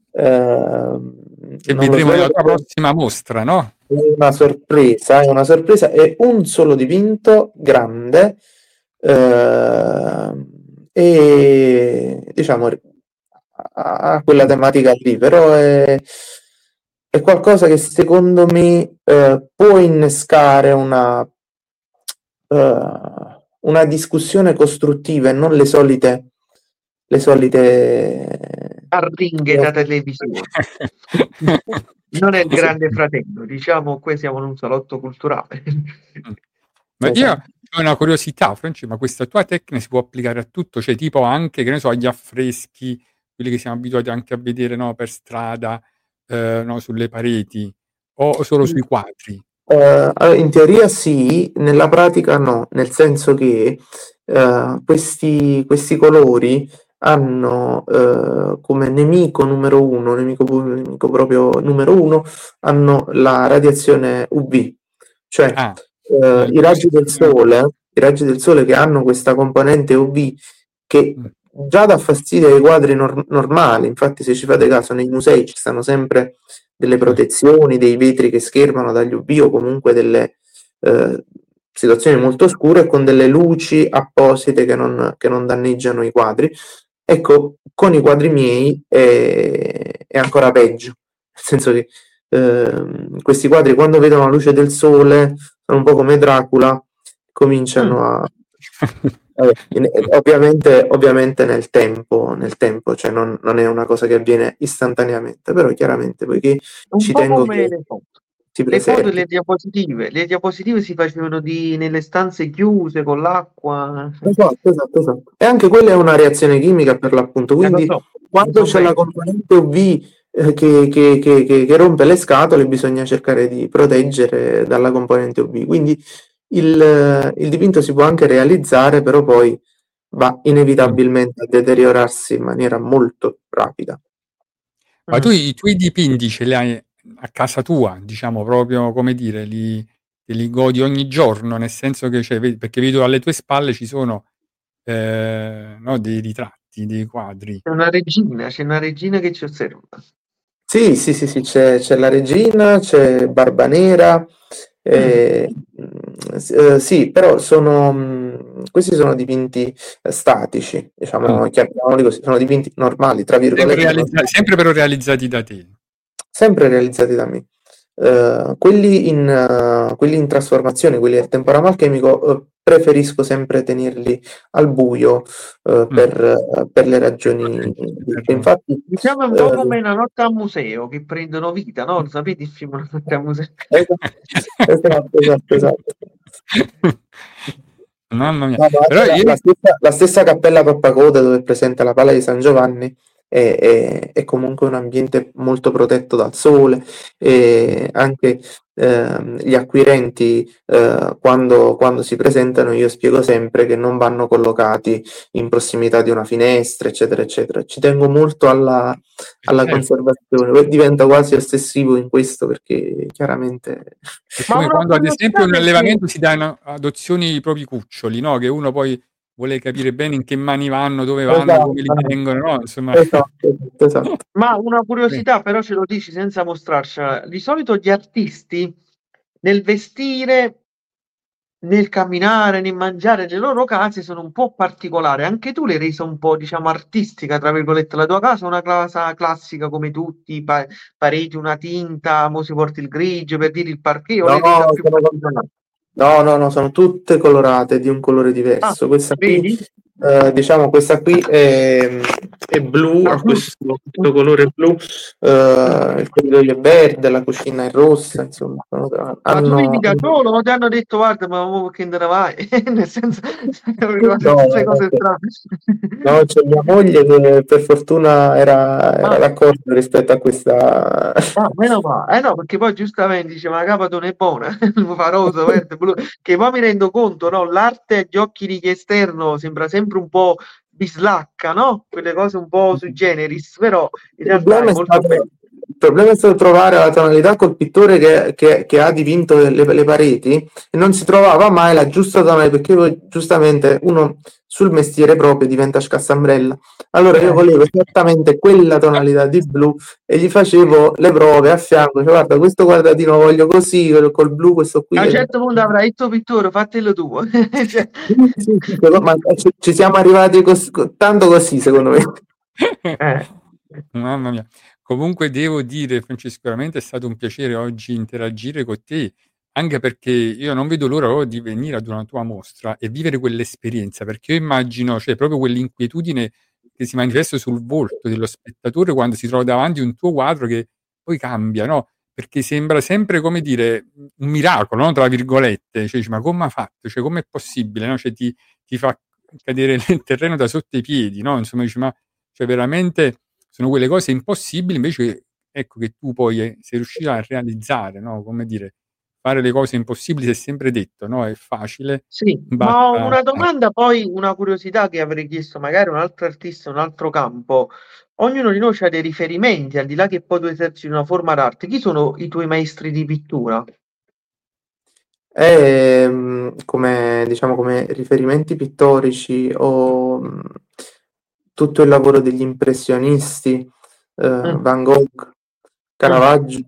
che non lo vedremo nella svelo tua perché prossima mostra, no? è una sorpresa, è un solo dipinto grande, e diciamo ha quella tematica lì, però è qualcosa che secondo me può innescare una discussione costruttiva e non le solite Arringhe da televisione. Non è il grande fratello, diciamo, qui siamo in un salotto culturale. Ma io Esatto. ho una curiosità, Francesco, ma questa tua tecnica si può applicare a tutto? Cioè tipo anche, che ne so, agli affreschi, quelli che siamo abituati anche a vedere, no, per strada, no, sulle pareti, o solo sui quadri? In teoria sì, nella pratica no, nel senso che questi colori hanno come nemico numero uno, nemico proprio numero uno, hanno la radiazione UV, cioè i raggi del sole che hanno questa componente UV che già dà fastidio ai quadri normali. Infatti, se ci fate caso, nei musei ci stanno sempre delle protezioni, dei vetri che schermano dagli UV o comunque delle situazioni molto scure con delle luci apposite che non danneggiano i quadri. Ecco, con i quadri miei è ancora peggio, nel senso che questi quadri, quando vedono la luce del sole, sono un po' come Dracula, cominciano a ovviamente nel tempo, cioè non è una cosa che avviene istantaneamente, però chiaramente poiché Un ci po' tengo come che le foto. si Le foto e preservi. le diapositive si facevano nelle stanze chiuse con l'acqua. Esatto. E anche quella è una reazione chimica per l'appunto, Lo quindi so, quando lo so c'è la bene. componente UV che rompe le scatole, bisogna cercare di proteggere dalla componente UV. Quindi il dipinto si può anche realizzare, però poi va inevitabilmente a deteriorarsi in maniera molto rapida. Ma tu i tuoi dipinti ce li hai a casa tua, diciamo, proprio, come dire, te li godi ogni giorno, nel senso che, cioè, perché vedo alle tue spalle ci sono, no, dei ritratti, dei quadri. C'è una regina che ci osserva. Sì, c'è la regina, c'è Barbanera, sì, però questi sono dipinti statici, diciamo, chiamiamoli così, sono dipinti normali, tra virgolette, normali. Sempre però realizzati da te. Sempre realizzati da me. Quelli in trasformazione, quelli al temporama alchemico, preferisco sempre tenerli al buio per le ragioni. Infatti, Diciamo un po' come una notte al museo, che prendono vita, no? Lo sapete il film Una notte al museo? esatto. Mamma mia. No, Però la stessa Cappella Pappacoda, dove è presente la Pala di San Giovanni, è comunque un ambiente molto protetto dal sole, e anche gli acquirenti, quando si presentano, io spiego sempre che non vanno collocati in prossimità di una finestra, eccetera, eccetera. Ci tengo molto alla conservazione, poi diventa quasi ossessivo in questo, perché chiaramente... È come quando ad esempio in un allevamento si danno adozioni i propri cuccioli, no? Che uno poi vuole capire bene in che mani vanno, dove vanno, come li tengono, no? Insomma. Esatto. Ma una curiosità, però ce lo dici senza mostrarcela. Di solito gli artisti nel vestire, nel camminare, nel mangiare le loro case sono un po' particolari. Anche tu l'hai resa un po', diciamo, artistica, tra virgolette. La tua casa è una casa classica come tutti, pareti, una tinta, mo si porta il grigio, per dire il parquet, o l'hai resa più particolare? No, sono tutte colorate di un colore diverso. Questa qui Vedi? diciamo questa qui è blu, ha questo colore blu, il corridoio è verde, la cucina è rossa, insomma. Ma tu vivi da solo o ti hanno detto guarda ma che te ne vai? Nel senso, queste cose strane. No, c'è mia moglie che per fortuna era d'accordo rispetto a questa. Meno male. No, perché poi giustamente dice ma la capa non è buona, fa rosa, verde, blu, che poi mi rendo conto, no? L'arte agli occhi di chi esterno sembra sempre un po' bislacca, no? Quelle cose un po' sui generis, però in realtà è molto bello. Il problema è stato trovare la tonalità col pittore che ha dipinto le pareti e non si trovava mai la giusta tonalità, perché poi giustamente uno sul mestiere proprio diventa scassambrella. Allora io volevo esattamente quella tonalità di blu e gli facevo le prove a fianco, cioè, guarda questo quadratino lo voglio così, col blu questo qui. A un certo punto avrai il tuo pittore, fatelo tu. Cioè. Ma ci siamo arrivati tanto così secondo me. Mamma mia. Comunque devo dire, Francesco, veramente è stato un piacere oggi interagire con te, anche perché io non vedo l'ora di venire ad una tua mostra e vivere quell'esperienza, perché io immagino, cioè, proprio quell'inquietudine che si manifesta sul volto dello spettatore quando si trova davanti un tuo quadro che poi cambia, no? Perché sembra sempre, come dire, un miracolo, no? Tra virgolette, cioè, dici, ma come ha fatto? Cioè, com'è possibile, no? Cioè, ti fa cadere nel terreno da sotto i piedi, no? Insomma, dici, ma cioè, veramente sono quelle cose impossibili, invece ecco che tu poi sei riuscito a realizzare, no? Come dire, fare le cose impossibili si è sempre detto, no? È facile, Sì, ma ho una domanda poi, una curiosità che avrei chiesto magari a un altro artista, un altro campo. Ognuno di noi ha dei riferimenti, al di là che poi tu eserciti una forma d'arte. Chi sono i tuoi maestri di pittura? Come, diciamo, come riferimenti pittorici o tutto il lavoro degli impressionisti, Van Gogh, Caravaggio,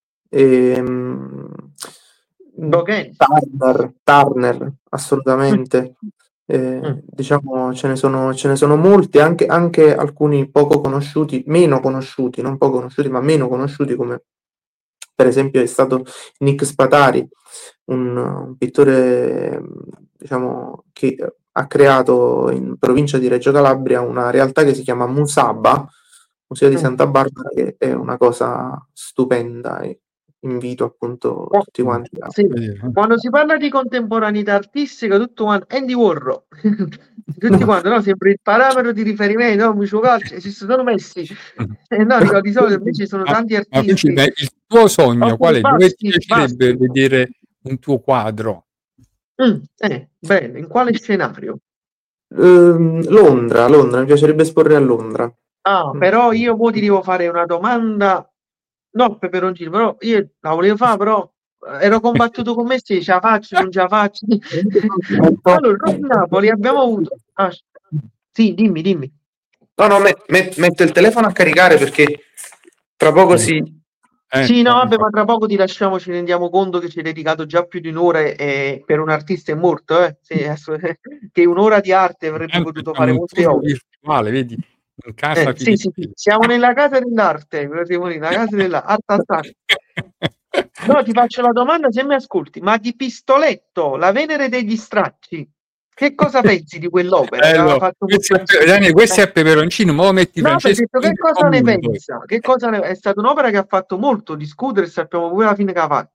Turner, assolutamente. Diciamo ce ne sono molti, anche alcuni poco conosciuti, meno conosciuti, non poco conosciuti, ma meno conosciuti, come per esempio è stato Nick Spatari, un pittore, diciamo, che ha creato in provincia di Reggio Calabria una realtà che si chiama Musaba, Museo di Santa Barbara, che è una cosa stupenda e invito appunto tutti quanti a vedere. Quando si parla di contemporaneità artistica, tutto quanto Andy Warhol, tutti quanti, no? Sempre il parametro di riferimento, no? Micio calcio, si sono messi. No, dico, di solito invece ci sono tanti artisti. Il tuo sogno qual è? Dove ti piacerebbe vedere un tuo quadro? Bene, in quale scenario? Londra, mi piacerebbe esporre a Londra. Però io poi ti devo fare una domanda, no peperoncino, però io la volevo fare, però ero combattuto con me se ce la faccio, non ce la faccio. Allora, noi a Napoli abbiamo avuto... sì, dimmi. No, metto il telefono a caricare perché tra poco sì. Sì, no, vabbè, ma tra poco ti lasciamo, ci rendiamo conto che ci hai dedicato già più di un'ora e per un artista è morto, sì, che un'ora di arte avrebbe potuto fare molte ore. Virtuale, vedi? In casa sì, siamo nella casa dell'arte, nella casa dell'arte. No, ti faccio la domanda se mi ascolti, ma di Pistoletto, La Venere degli Stracci, che cosa pensi di quell'opera? Che aveva fatto Daniele, questo è peperoncino, ma lo metti Francesco. Che cosa ne pensa? È stata un'opera che ha fatto molto discutere, sappiamo pure alla fine che ha fatto.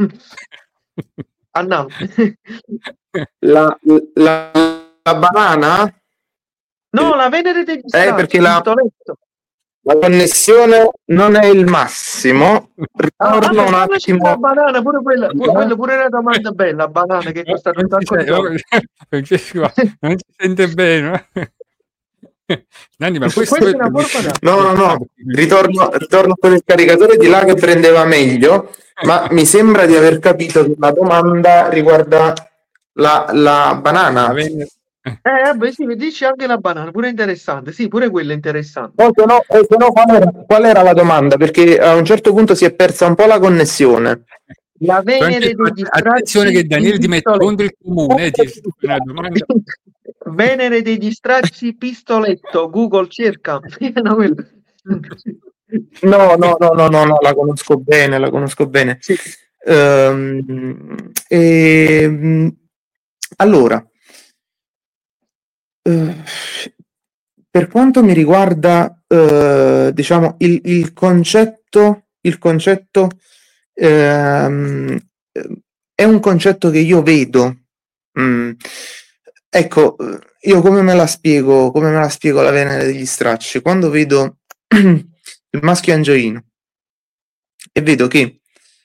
La banana? No, La Venere degli Stracci, perché Pistoletto. La connessione non è il massimo. Ritorno un attimo. La banana, pure la domanda bella, la banana che costa un sacco di soldi. Non si sente bene. Nanni, ma questo è No. Ritorno per il caricatore di là che prendeva meglio, ma mi sembra di aver capito che la domanda riguarda la banana. Vabbè, sì, mi dici anche la banana, pure interessante. Sì, pure quella è interessante. Se no, qual era la domanda? Perché a un certo punto si è persa un po' la connessione. La Venere degli Stracci. Attenzione che Daniele ti mette contro il comune. Una domanda. Venere degli Stracci, Pistoletto. Google cerca. No, la conosco bene. Sì. Allora, Per quanto mi riguarda, diciamo, il concetto è un concetto che io vedo. Ecco, io come me la spiego la Venere degli Stracci? Quando vedo il maschio angioino e vedo che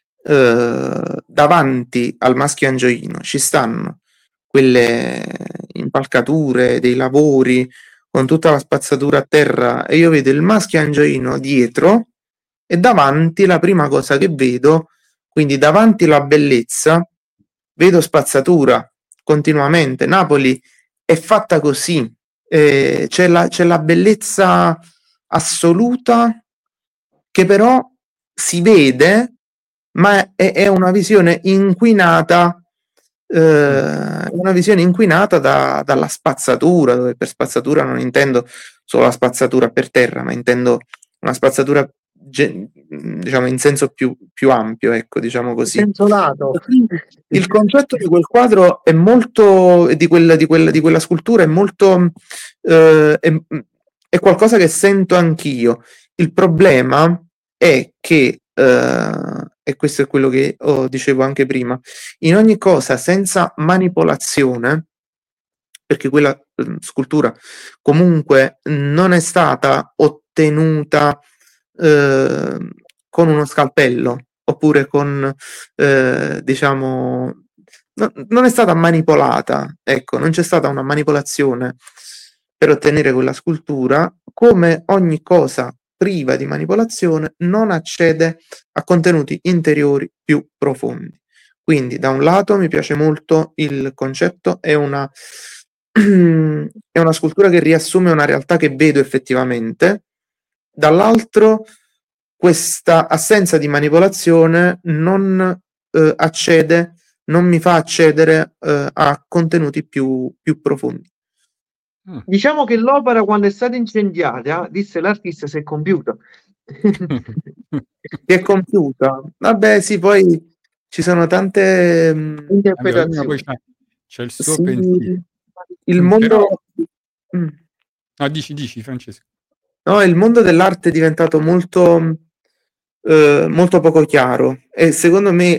davanti al maschio angioino ci stanno quelle impalcature dei lavori con tutta la spazzatura a terra, e io vedo il maschio angioino dietro, e davanti la prima cosa che vedo, quindi davanti la bellezza, vedo spazzatura continuamente. Napoli è fatta così, c'è la bellezza assoluta che però si vede, ma è una visione inquinata, dalla spazzatura, dove per spazzatura non intendo solo la spazzatura per terra, ma intendo una spazzatura diciamo in senso più ampio, ecco, diciamo così. Senso lato. Il concetto di quel quadro è molto, di quella scultura è molto, è qualcosa che sento anch'io. Il problema è che, e questo è quello che dicevo anche prima, in ogni cosa senza manipolazione, perché quella scultura comunque non è stata ottenuta con uno scalpello, oppure con, diciamo, non è stata manipolata, ecco, non c'è stata una manipolazione per ottenere quella scultura. Come ogni cosa priva di manipolazione non accede a contenuti interiori più profondi. Quindi da un lato mi piace molto il concetto, è una scultura che riassume una realtà che vedo effettivamente, dall'altro questa assenza di manipolazione non mi fa accedere a contenuti più profondi. Diciamo che l'opera, quando è stata incendiata, disse l'artista, si è compiuta. Si è compiuta. Vabbè, sì, poi ci sono tante interpretazioni. Poi c'è il suo pensiero. Il mondo... No, dici Francesco. No, il mondo dell'arte è diventato molto poco chiaro, e secondo me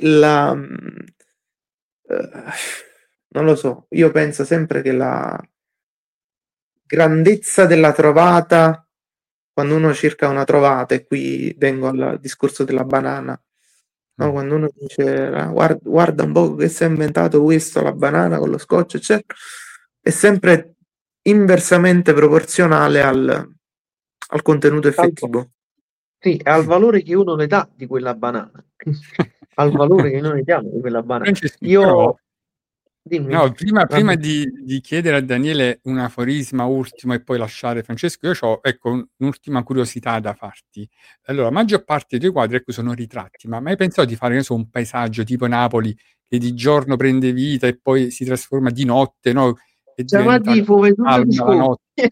non lo so, io penso sempre che la grandezza della trovata, quando uno cerca una trovata, e qui vengo al discorso della banana, no? Quando uno dice guarda un po' che si è inventato questo, la banana con lo scotch, eccetera, è sempre inversamente proporzionale al contenuto effettivo. Sì, al valore che uno ne dà di quella banana. Al valore che noi diamo di quella banana. Francesco, Dimmi. No, prima di chiedere a Daniele un aforisma ultimo e poi lasciare Francesco, io ho un'ultima curiosità da farti. Allora, la maggior parte dei tuoi quadri sono ritratti, ma mai pensato di fare un paesaggio tipo Napoli, che di giorno prende vita e poi si trasforma di notte, no? E diventa calma la notte.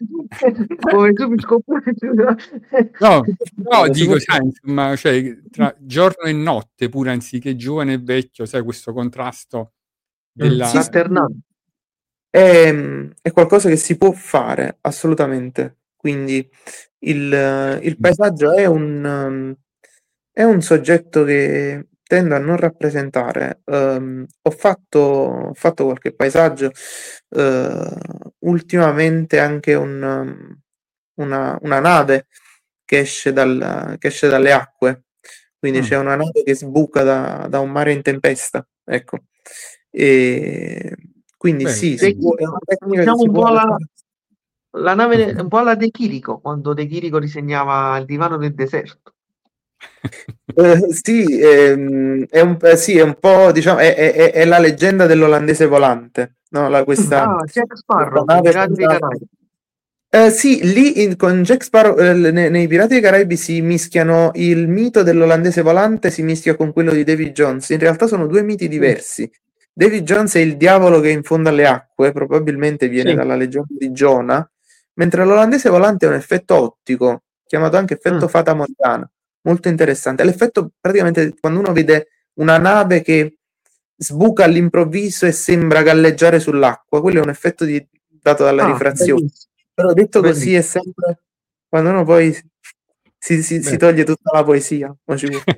No, dico, sai, insomma, cioè, tra giorno e notte, pure anziché giovane e vecchio, sai, questo contrasto della... È qualcosa che si può fare assolutamente. Quindi il paesaggio è un soggetto che tendo a non rappresentare. Ho fatto qualche paesaggio, ultimamente anche una nave che esce dalle acque, quindi c'è una nave che sbuca da un mare in tempesta, ecco. E quindi sì, è una tecnica che si può... La nave è un po' alla De Chirico, quando De Chirico disegnava il divano del deserto. Sì, è un po', diciamo, è la leggenda dell'olandese volante, no? Jack Sparrow, Pirati dei Caraibi. Sì, lì con Jack Sparrow, nei Pirati dei Caraibi si mischiano, il mito dell'olandese volante si mischia con quello di Davy Jones. In realtà sono due miti diversi. Davy Jones è il diavolo che è in fondo alle acque, probabilmente viene dalla leggenda di Giona, mentre l'olandese volante è un effetto ottico, chiamato anche effetto Fata Morgana, molto interessante. L'effetto, praticamente, quando uno vede una nave che sbuca all'improvviso e sembra galleggiare sull'acqua, quello è un effetto dato dalla rifrazione. Bellissimo. Però detto così Bellissimo. è sempre quando uno poi si toglie tutta la poesia. Ma ci vuole.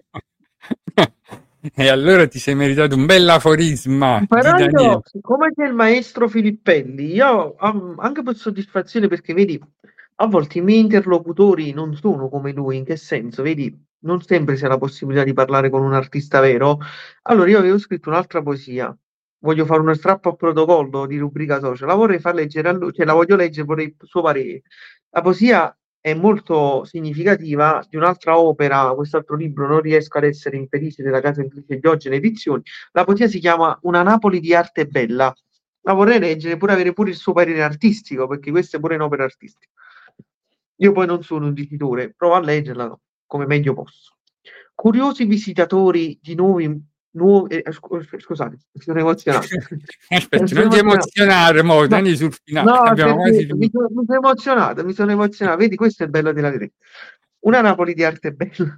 E allora ti sei meritato un bel aforisma di Però Daniele. io, siccome c'è il maestro Filippelli, io anche per soddisfazione, perché vedi, a volte i miei interlocutori non sono come lui, in che senso? Vedi, non sempre si ha la possibilità di parlare con un artista vero. Allora io avevo scritto un'altra poesia, voglio fare uno strappo a protocollo di rubrica social, la vorrei far leggere a lui, cioè la voglio leggere, vorrei il suo parere. La poesia è molto significativa di un'altra opera, quest'altro libro, non riesco ad essere infelice, della casa editrice Diogene Edizioni. La poesia si chiama Una Napoli di arte bella. La vorrei leggere, pure avere pure il suo parere artistico, perché questa è pure un'opera artistica. Io poi non sono un dicitore, provo a leggerla come meglio posso. Curiosi visitatori di scusate, mi sono emozionato. Aspetta, non ti emozionare, mo, Dani, sul finale. No, Abbiamo quasi mi finito. sono emozionato. Vedi, questo è il bello della diretta. Una Napoli di arte bella.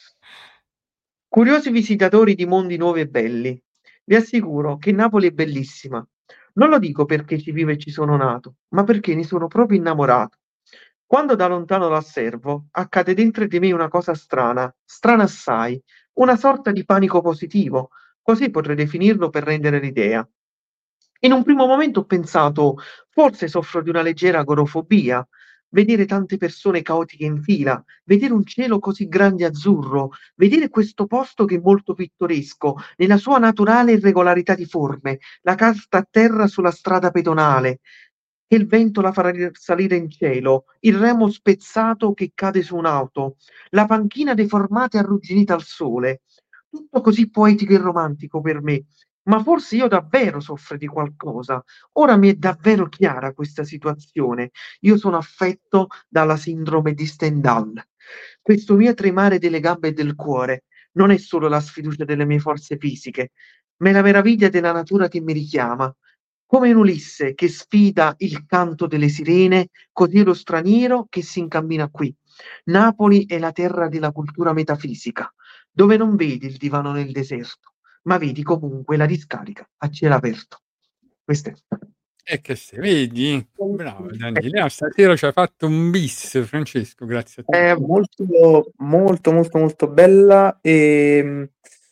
Curiosi visitatori di mondi nuovi e belli, vi assicuro che Napoli è bellissima. Non lo dico perché ci vivo e ci sono nato, ma perché ne sono proprio innamorato. Quando da lontano la osservo, accade dentro di me una cosa strana, strana assai, una sorta di panico positivo, così potrei definirlo per rendere l'idea. In un primo momento ho pensato, forse soffro di una leggera agorafobia. Vedere tante persone caotiche in fila, vedere un cielo così grande e azzurro, vedere questo posto che è molto pittoresco, nella sua naturale irregolarità di forme, la carta a terra sulla strada pedonale, che il vento la farà salire in cielo, il remo spezzato che cade su un'auto, la panchina deformata e arrugginita al sole. Tutto così poetico e romantico per me. Ma forse io davvero soffro di qualcosa. Ora mi è davvero chiara questa situazione. Io sono affetto dalla sindrome di Stendhal. Questo mio tremare delle gambe e del cuore non è solo la sfiducia delle mie forze fisiche, ma è la meraviglia della natura che mi richiama. Come un Ulisse che sfida il canto delle sirene, così è lo straniero che si incammina qui. Napoli è la terra della cultura metafisica, dove non vedi il divano nel deserto, ma vedi comunque la discarica a cielo aperto. Questo è. E che se vedi? Bravo Daniele, stasera ci hai fatto un bis, Francesco, grazie a te. È molto, molto, molto, molto bella e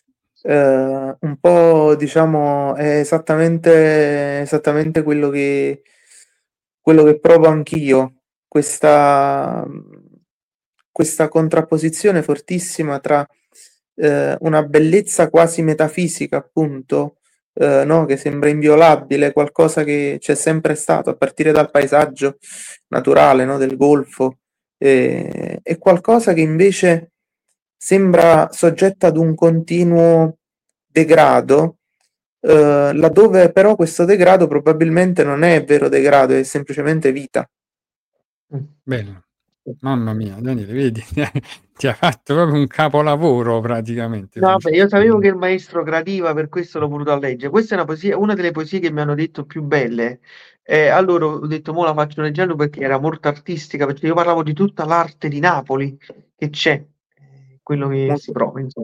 un po', diciamo, è esattamente quello che provo anch'io, questa contrapposizione fortissima tra una bellezza quasi metafisica, appunto, no? Che sembra inviolabile, qualcosa che c'è sempre stato, a partire dal paesaggio naturale, no? Del golfo, e qualcosa che invece sembra soggetta ad un continuo degrado, laddove però questo degrado probabilmente non è vero degrado, è semplicemente vita. Bello. Mamma mia, Daniele, vedi, ti ha fatto proprio un capolavoro praticamente. No, vabbè, io sapevo Francesco. che il maestro gradiva, per questo l'ho voluto leggere. Questa è una poesia, una delle poesie che mi hanno detto più belle. Allora ho detto, mo la faccio leggere perché era molto artistica, perché io parlavo di tutta l'arte di Napoli che c'è, quello che si prova, insomma.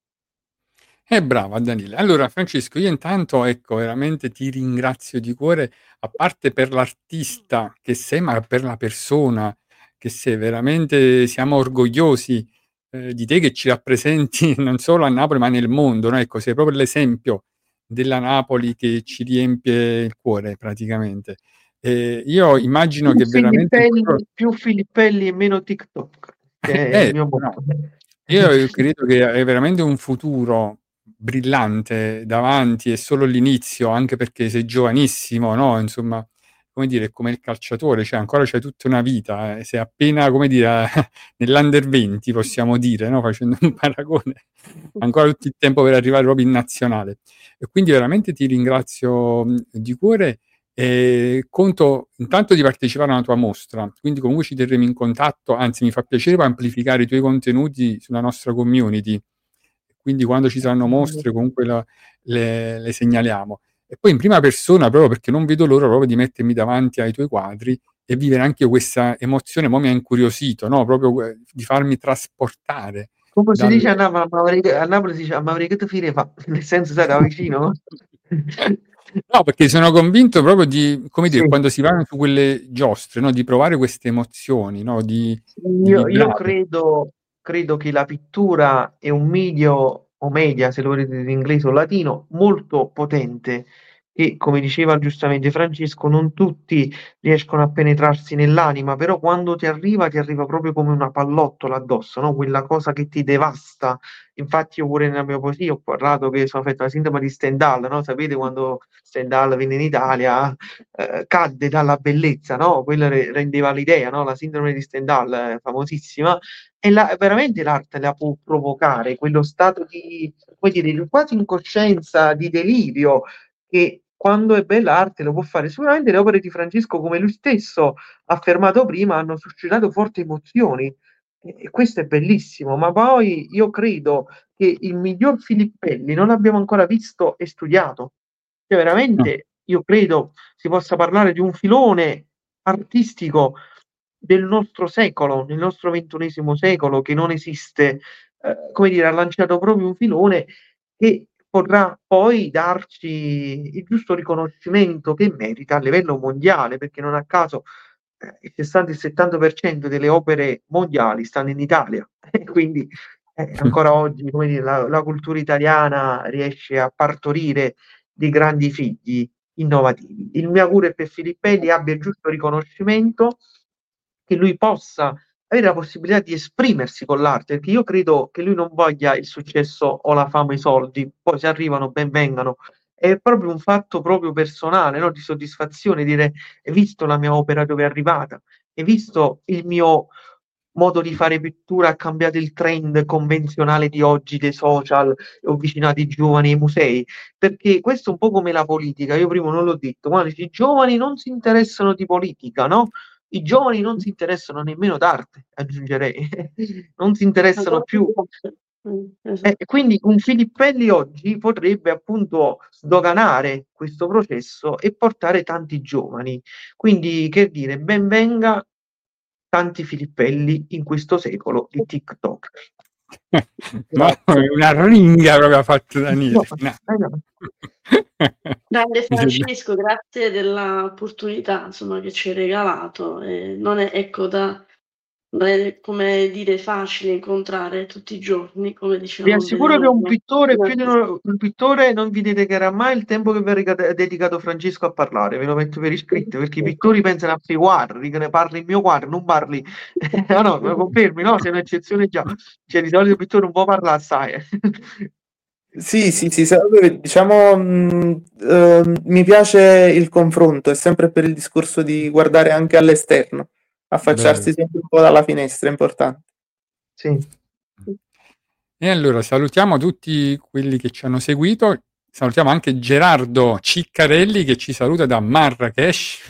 Brava Daniele. Allora Francesco, io intanto ecco veramente ti ringrazio di cuore, a parte per l'artista che sei, ma per la persona che sei. Veramente siamo orgogliosi di te che ci rappresenti non solo a Napoli ma nel mondo, no? Ecco, sei proprio l'esempio della Napoli che ci riempie il cuore praticamente. Io immagino che veramente Più Filippelli e meno TikTok, che è il mio no. motto. Io credo che hai veramente un futuro brillante davanti, è solo l'inizio, anche perché sei giovanissimo, no, insomma, come dire, è come il calciatore, cioè ancora c'hai tutta una vita, sei appena, come dire, nell'under 20 possiamo dire, no, facendo un paragone, ancora tutto il tempo per arrivare proprio in nazionale. E quindi veramente ti ringrazio di cuore e conto intanto di partecipare a una tua mostra, quindi comunque ci terremo in contatto, anzi mi fa piacere amplificare i tuoi contenuti sulla nostra community, quindi quando ci saranno mostre comunque le segnaliamo. E poi in prima persona, proprio perché non vedo l'ora proprio di mettermi davanti ai tuoi quadri e vivere anche questa emozione, mo' mi ha incuriosito, no? Proprio di farmi trasportare. Come si dice a Napoli, si dice a Napoli che ti fire fa, nel senso sai da vicino. No, perché sono convinto proprio di, come dire, Sì. quando si vanno su quelle giostre, no, di provare queste emozioni, no, di Io vibrare. credo che la pittura è un medio, o media, se lo volete in inglese o latino, molto potente e, come diceva giustamente Francesco, non tutti riescono a penetrarsi nell'anima, però quando ti arriva proprio come una pallottola addosso, no? Quella cosa che ti devasta. Infatti io pure nella mia poesia ho parlato che sono affetto da sindrome di Stendhal, no? Sapete quando Stendhal venne in Italia? Cadde dalla bellezza, no? Quello rendeva l'idea, no? La sindrome di Stendhal, famosissima, e veramente l'arte la può provocare, quello stato di, come dire, di quasi incoscienza, di delirio, che quando è bella arte lo può fare. Sicuramente le opere di Francesco, come lui stesso ha affermato prima, hanno suscitato forti emozioni. E questo è bellissimo, ma poi io credo che il miglior Filippelli non l'abbiamo ancora visto e studiato. Cioè, veramente, io credo si possa parlare di un filone artistico del nostro secolo, nel nostro XXI secolo, che non esiste, come dire, ha lanciato proprio un filone che potrà poi darci il giusto riconoscimento che merita a livello mondiale, perché non a caso il 60-70% delle opere mondiali stanno in Italia, e quindi ancora oggi, come dire, la cultura italiana riesce a partorire dei grandi figli innovativi. Il mio augurio è che Filippelli abbia il giusto riconoscimento, che lui possa avere la possibilità di esprimersi con l'arte, perché io credo che lui non voglia il successo o la fama, i soldi, poi se arrivano ben vengano. È proprio un fatto proprio personale, no? Di soddisfazione, dire: hai visto la mia opera dove è arrivata, hai visto il mio modo di fare pittura, ha cambiato il trend convenzionale di oggi dei social, ho avvicinato i giovani ai musei, perché questo è un po' come la politica. Io prima non l'ho detto, quando i giovani non si interessano di politica, no? I giovani non si interessano nemmeno d'arte, aggiungerei, non si interessano più. Esatto. Quindi un Filippelli oggi potrebbe appunto sdoganare questo processo e portare tanti giovani. Quindi, che dire, ben venga tanti Filippelli in questo secolo di TikTok. Ma una ringa proprio ha fatto Daniele. No, no. Grande Mi sembra- Francesco, grazie dell'opportunità, insomma, che ci hai regalato. Non è, ecco, non è, come dire, facile incontrare tutti i giorni, come Vi dicevamo assicuro che un anteriormente. pittore, più di un pittore non vi dedicherà mai il tempo che vi ha dedicato Francesco a parlare, ve lo metto per iscritto, perché i pittori pensano a quei quadri, che ne parli il mio quadro, non parli. No, no, me lo confermi, no? Sei un'eccezione già. Cioè, di solito il pittore non può parlare assai. Sì, diciamo, mi piace il confronto, è sempre per il discorso di guardare anche all'esterno, affacciarsi sempre un po' dalla finestra, è importante. Sì. E allora salutiamo tutti quelli che ci hanno seguito, salutiamo anche Gerardo Ciccarelli che ci saluta da Marrakesh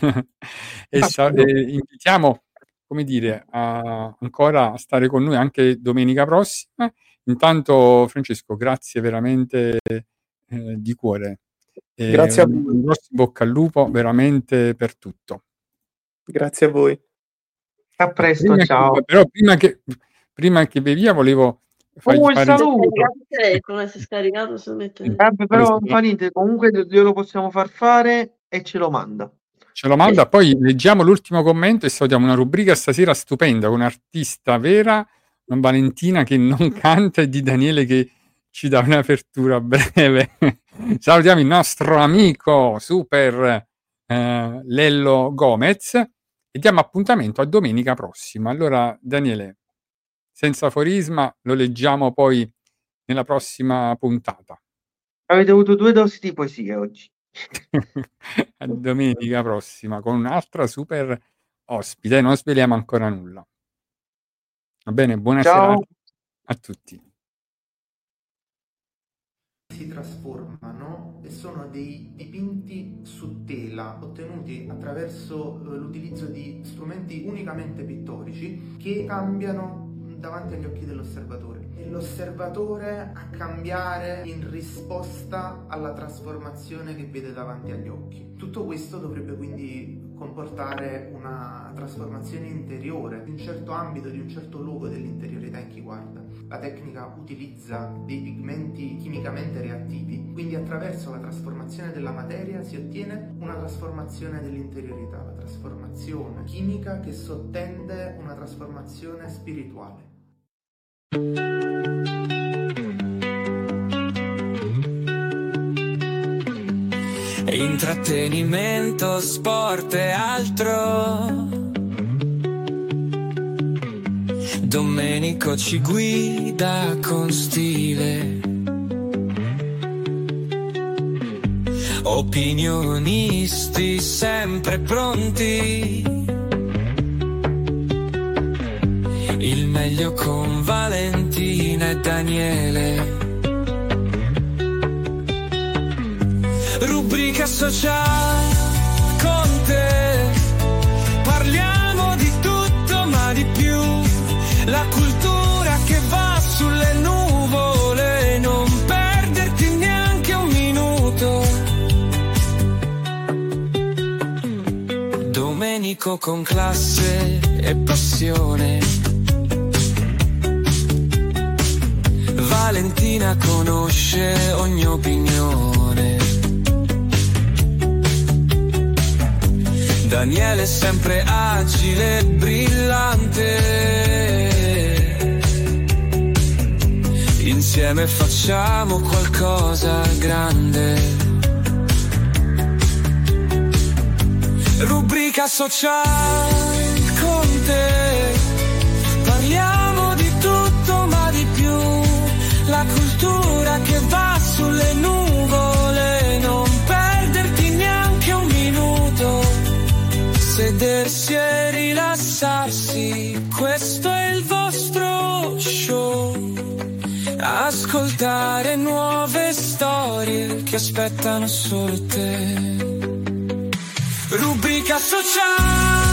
e invitiamo, come dire, ancora a stare con noi anche domenica prossima. Intanto Francesco, grazie veramente di cuore. Grazie a voi. Un grosso bocca al lupo veramente per tutto. Grazie a voi. A presto, ciao. Però prima che via volevo fargli Il fare il saluto! Come si è scaricato, se mette... Però non fa niente, comunque glielo possiamo far fare e ce lo manda. Ce lo manda, poi leggiamo l'ultimo commento e salutiamo una rubrica stasera stupenda con un'artista vera, Valentina che non canta e di Daniele che ci dà un'apertura breve. Salutiamo il nostro amico super Lello Gomez e diamo appuntamento a domenica prossima. Allora Daniele, senza aforisma, lo leggiamo poi nella prossima puntata. Avete avuto 2 dosi di poesia oggi. A domenica prossima con un'altra super ospite, non sveliamo ancora nulla. Va bene, buona serata a tutti. Si trasformano e sono dei dipinti su tela ottenuti attraverso l'utilizzo di strumenti unicamente pittorici che cambiano davanti agli occhi dell'osservatore e l'osservatore a cambiare in risposta alla trasformazione che vede davanti agli occhi. Tutto questo dovrebbe quindi comportare una trasformazione interiore di un certo ambito, di un certo luogo dell'interiorità in chi guarda. La tecnica utilizza dei pigmenti chimicamente reattivi, quindi attraverso attraverso la trasformazione della materia si ottiene una trasformazione dell'interiorità, la trasformazione chimica che sottende una trasformazione spirituale. Intrattenimento, sport e altro. Domenico ci guida con stile. Opinionisti sempre pronti. Il meglio con Valentina e Daniele. Rubrica sociale con te. Parliamo di tutto ma di più. La cultura che va sulle nuvole. Non perderti neanche un minuto. Domenico con classe e passione. Valentina conosce ogni opinione. Daniele è sempre agile e brillante. Insieme facciamo qualcosa grande. Rubrica sociale con te. Parliamo di tutto ma di più. La cultura che va sulle nuvole. Non perderti neanche un minuto. Sedersi e rilassarsi, questo è il vostro show. Ascoltare nuove storie che aspettano solo te. Rubrica sociale.